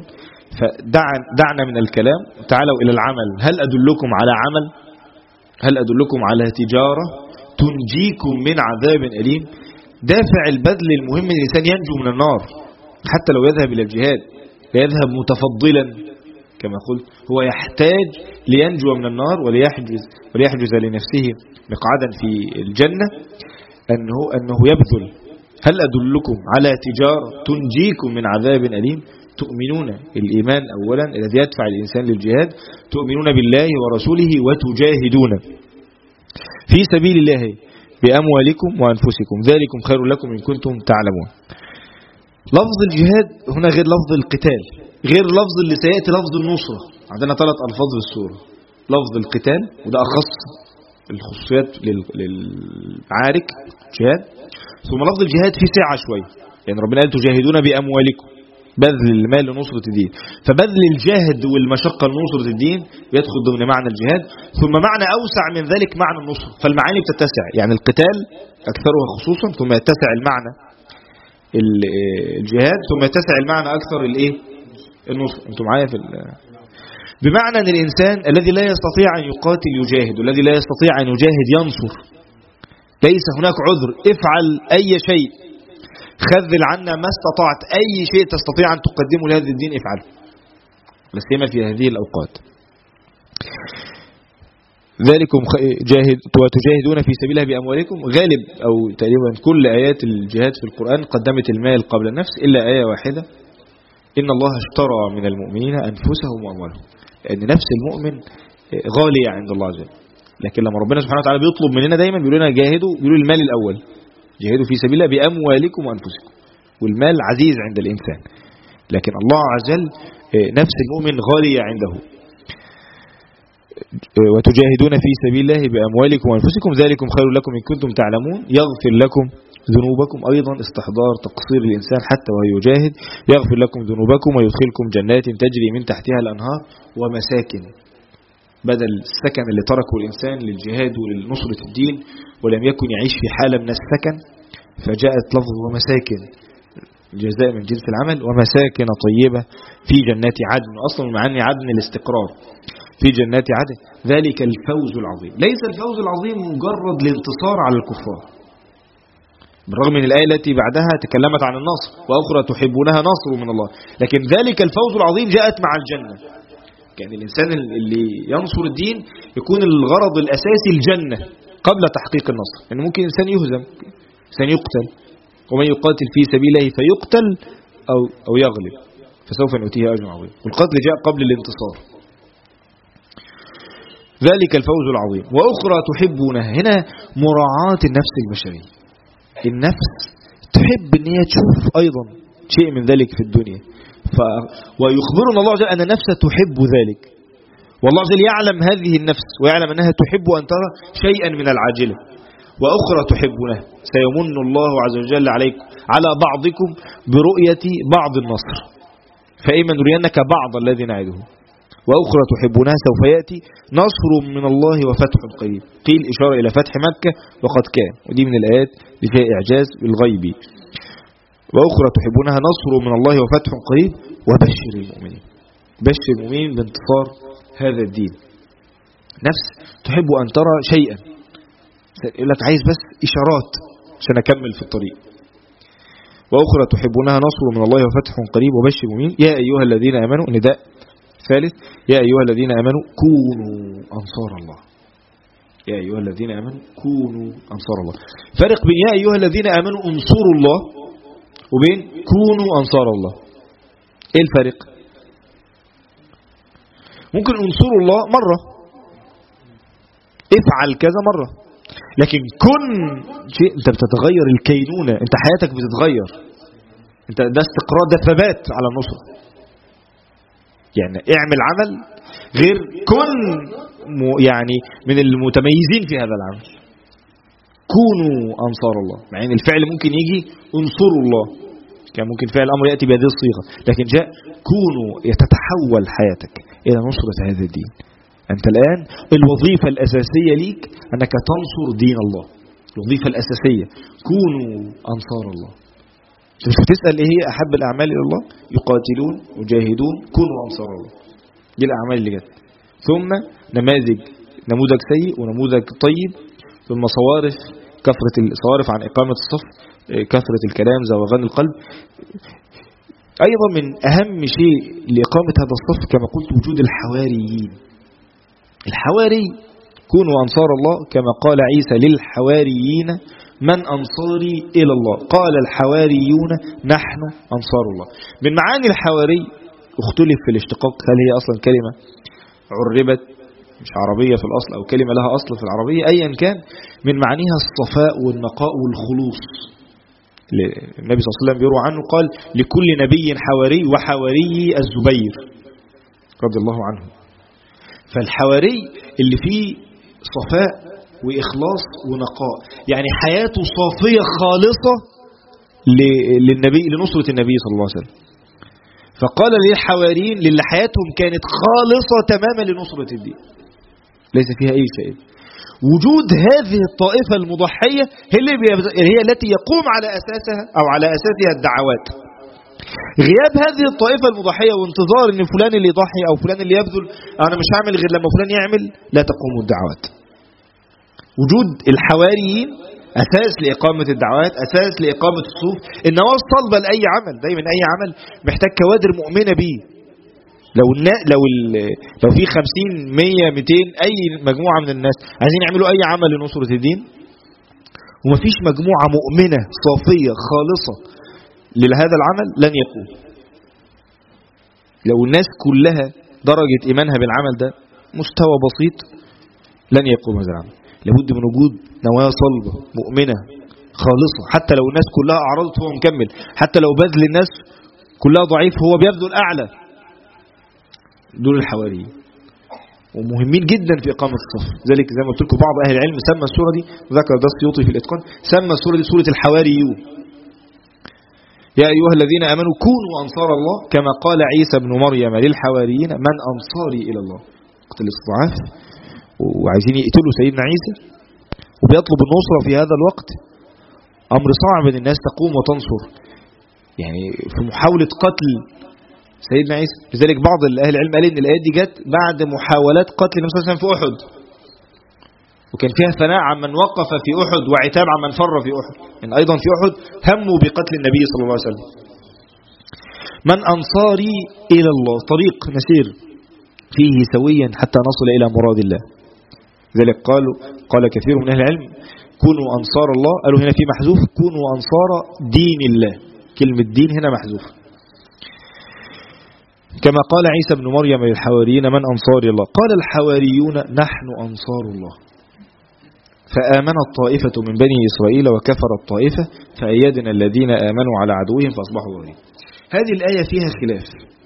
فدعنا من الكلام، تعالوا إلى العمل. هل أدلكم على عمل، هل أدلكم على تجارة تنجيكم من عذاب أليم. دافع البذل المهم ان الإنسان ينجو من النار، حتى لو يذهب إلى الجهاد لا يذهب متفضلا كما قلت، هو يحتاج لينجو من النار وليحجز لنفسه مقعدا في الجنة، أنه يبذل. هل أدلكم على تجارة تنجيكم من عذاب أليم. تؤمنون، الإيمان أولا الذي يدفع الإنسان للجهاد، تؤمنون بالله ورسوله وتجاهدون في سبيل الله بأموالكم وأنفسكم ذلكم خير لكم إن كنتم تعلمون. لفظ الجهاد هنا غير لفظ القتال، غير لفظ اللي سيأتي لفظ النصرة. عندنا 3 ألفاظ في السورة، لفظ القتال، وده أخص الخصوصيات للعارك جهاد. ثم لفظ الجهاد فيه سعة شوية، يعني ربنا قال تجاهدون بأموالكم، بذل المال لنصرة الدين، فبذل الجهد والمشقة لنصرة الدين يدخل ضمن معنى الجهاد. ثم معنى أوسع من ذلك معنى النصر، فالمعاني بتتسع، يعني القتال أكثرها خصوصا، ثم يتسع المعنى الجهاد، ثم يتسع المعنى أكثر النصر. أنتم معايا بمعنى أن الإنسان الذي لا يستطيع أن يقاتل يجاهد، والذي لا يستطيع أن يجاهد ينصر. ليس هناك عذر، افعل أي شيء، خذل عنا ما استطعت، أي شيء تستطيع أن تقدمه لهذا الدين افعله، لا سيما في هذه الأوقات. ذلكم وتجاهدون في سبيله بأموالكم. غالب أو تقريبا كل آيات الجهاد في القرآن قدمت المال قبل النفس، إلا آية واحدة: إن الله اشترى من المؤمنين أنفسهم وأموالهم، لأن نفس المؤمن غالية عند الله عز وجل. لكن لما ربنا سبحانه وتعالى بيطلب مننا دايما بيقول لنا جاهدوا، بيقول المال الأول، جاهدوا في سبيل الله بأموالكم وأنفسكم، والمال عزيز عند الإنسان، لكن الله عز وجل نفس المؤمن غالية عنده. وتجاهدون في سبيل الله بأموالكم وأنفسكم ذلكم خير لكم إن كنتم تعلمون يغفر لكم ذنوبكم. أيضا استحضار تقصير الإنسان حتى وهو يجاهد. يغفر لكم ذنوبكم ويدخلكم جنات تجري من تحتها الأنهار ومساكن، بدل السكن اللي تركه الإنسان للجهاد وللنصرة الدين ولم يكن يعيش في حالة من السكن، فجاءت لفظ ومساكن، الجزاء من جنس العمل، ومساكن طيبة في جنات عدن. أصلا معاني عدن الاستقرار، في جنات عدن، ذلك الفوز العظيم. ليس الفوز العظيم مجرد الانتصار على الكفار، بالرغم من الآية التي بعدها تكلمت عن النصر، وأخرى تحبونها نصر من الله، لكن ذلك الفوز العظيم جاءت مع الجنة. كان الإنسان اللي ينصر الدين يكون الغرض الأساسي الجنة قبل تحقيق النصر، لأن يعني ممكن إنسان يهزم، إنسان يقتل، ومن يقاتل في سبيله فيقتل أو يغلب فسوف نؤتيه أجر عظيم، والقتل جاء قبل الانتصار. ذلك الفوز العظيم. وأخرى تحبونها، هنا مراعاة النفس البشرية. النفس تحب أن هي تشوف أيضا شيء من ذلك في الدنيا، ويخبرنا الله عز وجل أن النفس تحب ذلك، والله عز وجل يعلم هذه النفس ويعلم أنها تحب أن ترى شيئا من العاجلة. وأخرى تحبونها سيمن الله عز وجل عليكم على بعضكم برؤية بعض النصر، فإما نرينك بعض الذي نعده. وأخرى تحبونها سوف يأتي نصر من الله وفتح قريب، قيل إشارة إلى فتح مكة وقد كان، ودي من الآيات اللي فيها إعجاز بالغيبي. وأخرى تحبونها نصر من الله وفتح قريب وبشر المؤمنين، بشر المؤمنين بانتصار هذا الدين. نفس تحب أن ترى شيئا، يقول لك عايز بس إشارات عشان أكمل في الطريق. وأخرى تحبونها نصر من الله وفتح قريب وبشر المؤمنين. يا أيها الذين آمنوا، نداء ثالث، يا أيها الذين آمنوا كونوا أنصار الله. يا أيها الذين آمنوا كونوا أنصار الله. فرق بين يا أيها الذين آمنوا انصروا الله وبين كونوا أنصار الله. إيه الفرق؟ ممكن انصروا الله مرة، افعل كذا مرة، لكن كن شيء انت بتتغير، الكينونة، انت حياتك بتتغير، انت ده استقرار، ده ثبات على النصر. يعني اعمل عمل غير كن يعني من المتميزين في هذا العمل. كونوا أنصار الله، مع ان الفعل ممكن يجي انصروا الله، كان ممكن فعل الأمر يأتي بهذه الصيغة، لكن جاء كونوا، يتتحول حياتك إلى نصرة هذا الدين. أنت الآن الوظيفة الأساسية ليك أنك تنصر دين الله، الوظيفة الأساسية. كونوا أنصار الله. مش بتسأل إيه هي أحب الأعمال إلى الله؟ يقاتلون وجاهدون كونوا أنصار الله، دي الأعمال اللي جت. ثم نموذج سيء ونموذج طيب، ثم صوارف، كثرة الصوارف عن إقامة الصف، كثرة الكلام، زوغان القلب. أيضا من أهم شيء لإقامة هذا الصف كما قلت وجود الحواريين. الحواري كونوا أنصار الله، كما قال عيسى للحواريين من أنصاري إلى الله؟ قال الحواريون نحن أنصار الله. من معاني الحواري اختلف في الاشتقاق، هل هي أصلا كلمة عربت مش عربية في الأصل أو كلمة لها أصل في العربية، أيا كان من معانيها الصفاء والنقاء والخلوص. النبي صلى الله عليه وسلم بيروى عنه قال لكل نبي حواري، وحواري الزبير رضي الله عنه. فالحواري اللي فيه صفاء وإخلاص ونقاء، يعني حياته صافية خالصة للنبي، لنصرة النبي صلى الله عليه وسلم. فقال للحواريين للي حياتهم كانت خالصة تماما لنصرة الدين ليس فيها أي شيء. وجود هذه الطائفة المضحية هي التي يقوم على أساسها أو على أساسها الدعوات. غياب هذه الطائفة المضحية وانتظار ان فلان اللي يضحي او فلان اللي يبذل، انا مش هعمل غير لما فلان يعمل، لا تقوم الدعوات. وجود الحواريين اساس لإقامة الدعوات، اساس لإقامة الصفوف. النواة الصلبة لأي عمل، دايما اي عمل محتاج كوادر مؤمنة به. لو في 50 100 200 اي مجموعة من الناس عايزين يعملوا اي عمل لنصرة الدين ومفيش مجموعة مؤمنة صافية خالصة لهذا العمل لن يقوم. لو الناس كلها درجة إيمانها بالعمل ده مستوى بسيط لن يقوم هذا العمل. لابد من وجود نواة صلبة مؤمنة خالصة، حتى لو الناس كلها أعرضت هو مكمل، حتى لو بذل الناس كلها ضعيف هو بيبذل أعلى. دول الحواريين ومهمين جدا في إقامة الصف. ذلك زي ما قلت لكم بعض أهل العلم سمى السورة دي، ذكر ده السيوطي في الإتقان، سمى السورة دي سورة الحواريون. يا أيها الذين آمنوا كونوا أنصار الله كما قال عيسى بن مريم للحواريين من أنصاري إلى الله. وقت الاستضعاف وعايزين يقتلوا سيدنا عيسى وبيطلب النصرة في هذا الوقت، أمر صعب أن الناس تقوم وتنصر يعني في محاولة قتل سيدنا عيسى. لذلك بعض أهل العلم قال إن الآيات دي جت بعد محاولات قتل النبي صلى الله عليه وسلم في أحد، وكان فيها ثناء عمن وقف في أحد وعتاب عمن فر في أحد. إن أيضا في أحد هموا بقتل النبي صلى الله عليه وسلم. من أنصاري إلى الله، طريق نسير فيه سويا حتى نصل إلى مراد الله. ذلك قال كثير من أهل العلم كونوا أنصار الله، قالوا هنا في محذوف كونوا أنصار دين الله، كلمة دين هنا محذوف. كما قال عيسى بن مريم للحواريين من أنصار الله، قال الحواريون نحن أنصار الله. فآمن الطائفة من بني إسرائيل وكفر الطائفة فأيدنا الذين آمنوا على عدوهم فأصبحوا ظاهرين. هذه الآية فيها خلاف.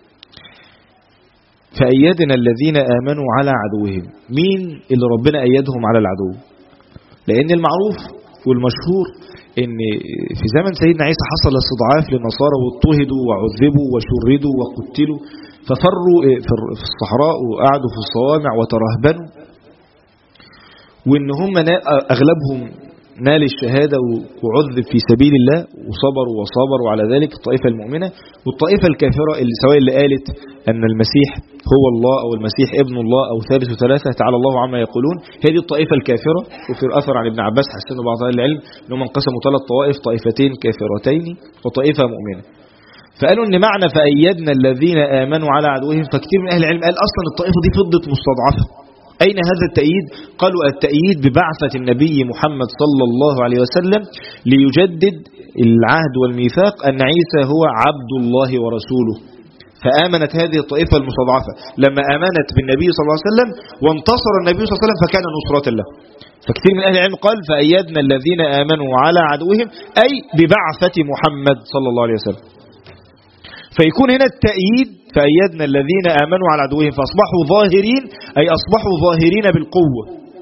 فأيدنا الذين آمنوا على عدوهم، مين اللي ربنا أيدهم على العدو؟ لأن المعروف والمشهور إن في زمن سيدنا عيسى حصل استضعاف للنصارى واضطهدوا وعذبوا وشردوا وقتلوا، ففروا في الصحراء وقعدوا في الصوامع وترهبنوا، وإن هم أغلبهم نال الشهادة وعذب في سبيل الله وصبروا على ذلك، الطائفة المؤمنة. والطائفة الكافرة اللي سواء اللي قالت أن المسيح هو الله أو المسيح ابن الله أو ثالث ثلاثة تعالى الله عما يقولون، هذه الطائفة الكافرة. وفي الأثر عن ابن عباس حسنوا بعض أهل العلم أنهم انقسموا 3 طوائف، طائفتين كافرتين وطائفة مؤمنة. فقالوا أن معنى فأيدنا الذين آمنوا على عدوهم، فكتير من أهل العلم قال أصلا الطائفة دي فضت مستضعفة. أين هذا التأييد؟ قالوا التأييد ببعثة النبي محمد صلى الله عليه وسلم ليجدد العهد والميثاق أن عيسى هو عبد الله ورسوله. فآمنت هذه الطائفة المستضعفة لما آمنت بالنبي صلى الله عليه وسلم وانتصر النبي صلى الله عليه وسلم فكان نصرة له. فكثير من أهل العلم قال فأيدنا الذين آمنوا على عدوهم أي ببعثة محمد صلى الله عليه وسلم. فيكون هنا التأييد فأيدنا الذين آمنوا على عدوهم فأصبحوا ظاهرين، أي أصبحوا ظاهرين بالقوة.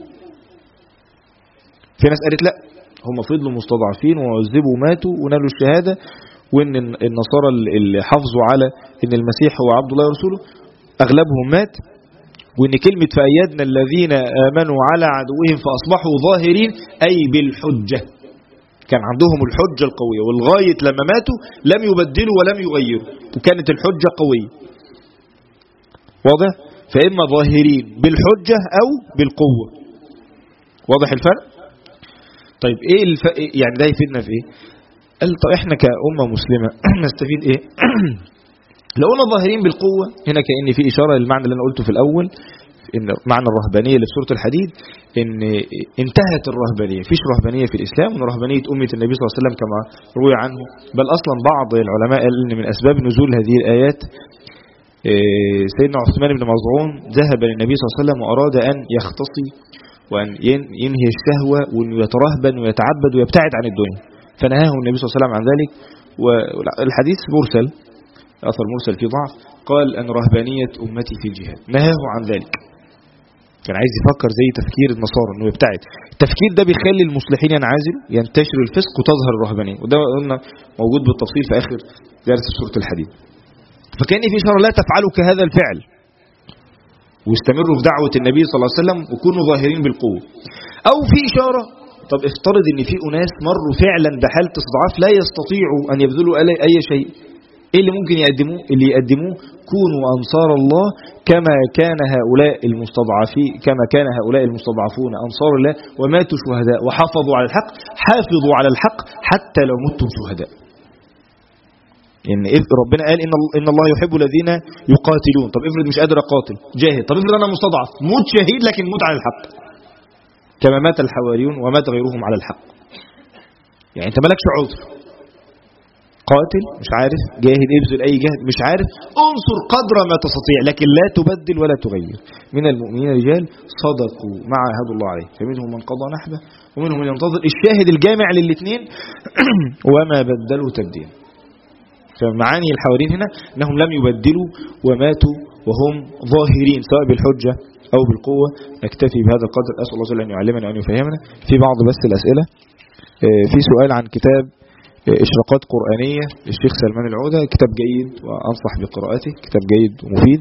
في ناس قالت لا، هم فضلوا مستضعفين وعذبوا وماتوا ونالوا الشهادة، وإن النصارى اللي حافظوا على إن المسيح هو عبد الله ورسوله أغلبهم مات، وإن كلمة فأيدنا الذين آمنوا على عدوهم فأصبحوا ظاهرين أي بالحجة، كان عندهم الحجة القوية، والغاية لما ماتوا لم يبدلوا ولم يغيروا، وكانت الحجة قوية. واضح؟ فإما ظاهرين بالحجة أو بالقوة. واضح الفرق؟ طيب إيه يعني ده يفيدنا في إيه؟ قال طيب إحنا كأمة مسلمة نستفيد إيه؟ لو قلنا ظاهرين بالقوة هنا كأن في إشارة للمعنى اللي أنا قلته في الأول، إن معنى الرهبانية اللي في سورة الحديد، إن انتهت الرهبانية، فيش رهبانية في الإسلام، وإن رهبانية أمة النبي صلى الله عليه وسلم كما روي عنه. بل أصلا بعض العلماء قال إن من أسباب نزول هذه الآيات سيدنا عثمان بن مظعون ذهب للنبي صلى الله عليه وسلم وأراد أن يختصي وأن ينهي الشهوة وأن يترهبن ويتعبد ويبتعد عن الدنيا، فنهاه النبي صلى الله عليه وسلم عن ذلك. والحديث مرسل، أثر مرسل فيه ضعف، قال أن رهبانية أمتي في الجهاد، نهاه عن ذلك. كان عايز يفكر زي تفكير النصارى انه يبتعد. التفكير ده بيخلي المصلحين ينعزلوا، ينتشر الفسق وتظهر الرهبانيه، وده قلنا موجود بالتفصيل في اخر درس سوره الحديد. فكان في اشاره لا تفعلوا كهذا الفعل، واستمروا في دعوه النبي صلى الله عليه وسلم وكونوا ظاهرين بالقوه. او في اشاره، طب افترض ان في اناس مروا فعلا بحاله استضعاف لا يستطيعوا ان يبذلوا اي شيء، ايه اللي ممكن يقدموه؟ اللي يقدموه كونوا انصار الله كما كان هؤلاء المستضعفون انصار الله وماتوا شهداء وحافظوا على الحق. حافظوا على الحق حتى لو متم شهداء. ان ربنا قال ان الله يحب الذين يقاتلون. طب افرض مش قادر اقاتل، جاهد. طب افرض انا مستضعف، موت شهيد لكن موت على الحق، كما مات الحواريون ومات غيرهم على الحق. يعني انت مالكش عذر، قاتل مش عارف، جاهد ابذل اي جهد مش عارف، انصر قدر ما تستطيع، لكن لا تبدل ولا تغير. من المؤمنين رجال صدقوا ما عاهدوا الله عليه فمنهم من قضى نحبه ومنهم من ينتظر. الشاهد الجامع للاثنين وما بدلوا تبديلا. فمعاني الحواريين هنا انهم لم يبدلوا وماتوا وهم ظاهرين سواء بالحجه او بالقوه. نكتفي بهذا القدر. اسال الله جل ان يعلمنا وان يفهمنا. في بعض بس الاسئله. في سؤال عن كتاب إشراقات قرآنية للشيخ سلمان العودة، كتاب جيد وأنصح بقراءته، كتاب جيد ومفيد.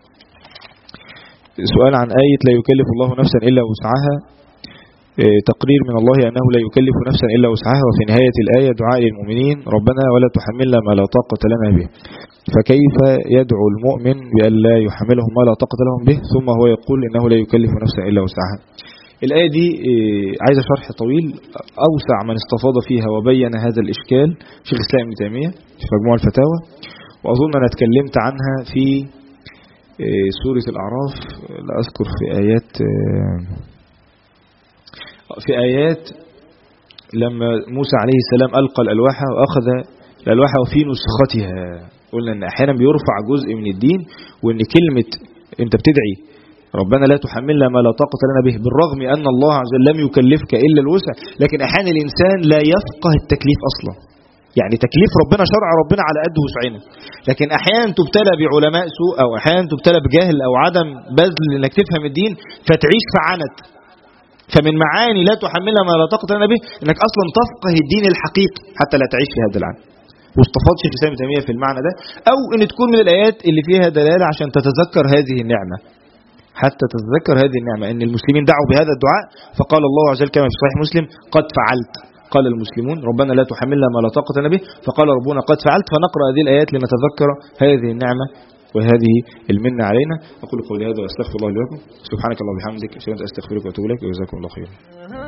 سؤال عن آية لا يكلف الله نفسا إلا وسعها، تقرير من الله أنه لا يكلف نفسا إلا وسعها، وفي نهاية الآية دعاء للمؤمنين ربنا ولا تحملنا ما لا طاقة لنا به. فكيف يدعو المؤمن بأن لا يحملهم ما لا طاقة لهم به ثم هو يقول إنه لا يكلف نفسا إلا وسعها؟ الآية دي عايزة شرح طويل أوسع من استفاض فيها وبين هذا الإشكال شيخ الإسلام ابن تيمية في مجموع الفتاوى، وأظن أنا اتكلمت عنها في سورة الأعراف. لا أذكر في آيات لما موسى عليه السلام ألقى الألواح وأخذ الألواح وفي نسختها. قلنا أن أحيانا بيرفع جزء من الدين، وأن كلمة أنت بتدعي ربنا لا تحملنا ما لا طاقة لنا به، بالرغم أن الله عز وجل لم يكلفك إلا الوسع، لكن أحيانا الإنسان لا يفقه التكليف أصلا. يعني تكليف ربنا شرع ربنا على قد وسعنا، لكن أحيانا تبتلى بعلماء سوء، أو أحيانا تبتلى بجهل أو عدم بذل إنك تفهم الدين فتعيش في عنت. فمن معاني لا تحملنا ما لا طاقة لنا به إنك أصلا تفقه الدين الحقيقي حتى لا تعيش في هذا العنت. واستفاض شيخ الإسلام ابن تيمية في المعنى ده، أو إن تكون من الآيات اللي فيها دلالة عشان تتذكر هذه النعمة، حتى تتذكر هذه النعمة أن المسلمين دعوا بهذا الدعاء، فقال الله عز وجل كما في صحيح مسلم قد فعلت. قال المسلمون ربنا لا تحملنا ما لا طاقة لنا به، فقال ربنا قد فعلت. فنقرأ هذه الآيات لنتذكر هذه النعمة وهذه المنة علينا. أقول قولي هذا وأستغفر الله لكم. سبحانك اللهم وبحمدك أشهد أن لا إله إلا أنت أستغفرك وأتوب إليك، وجزاكم الله خيرا.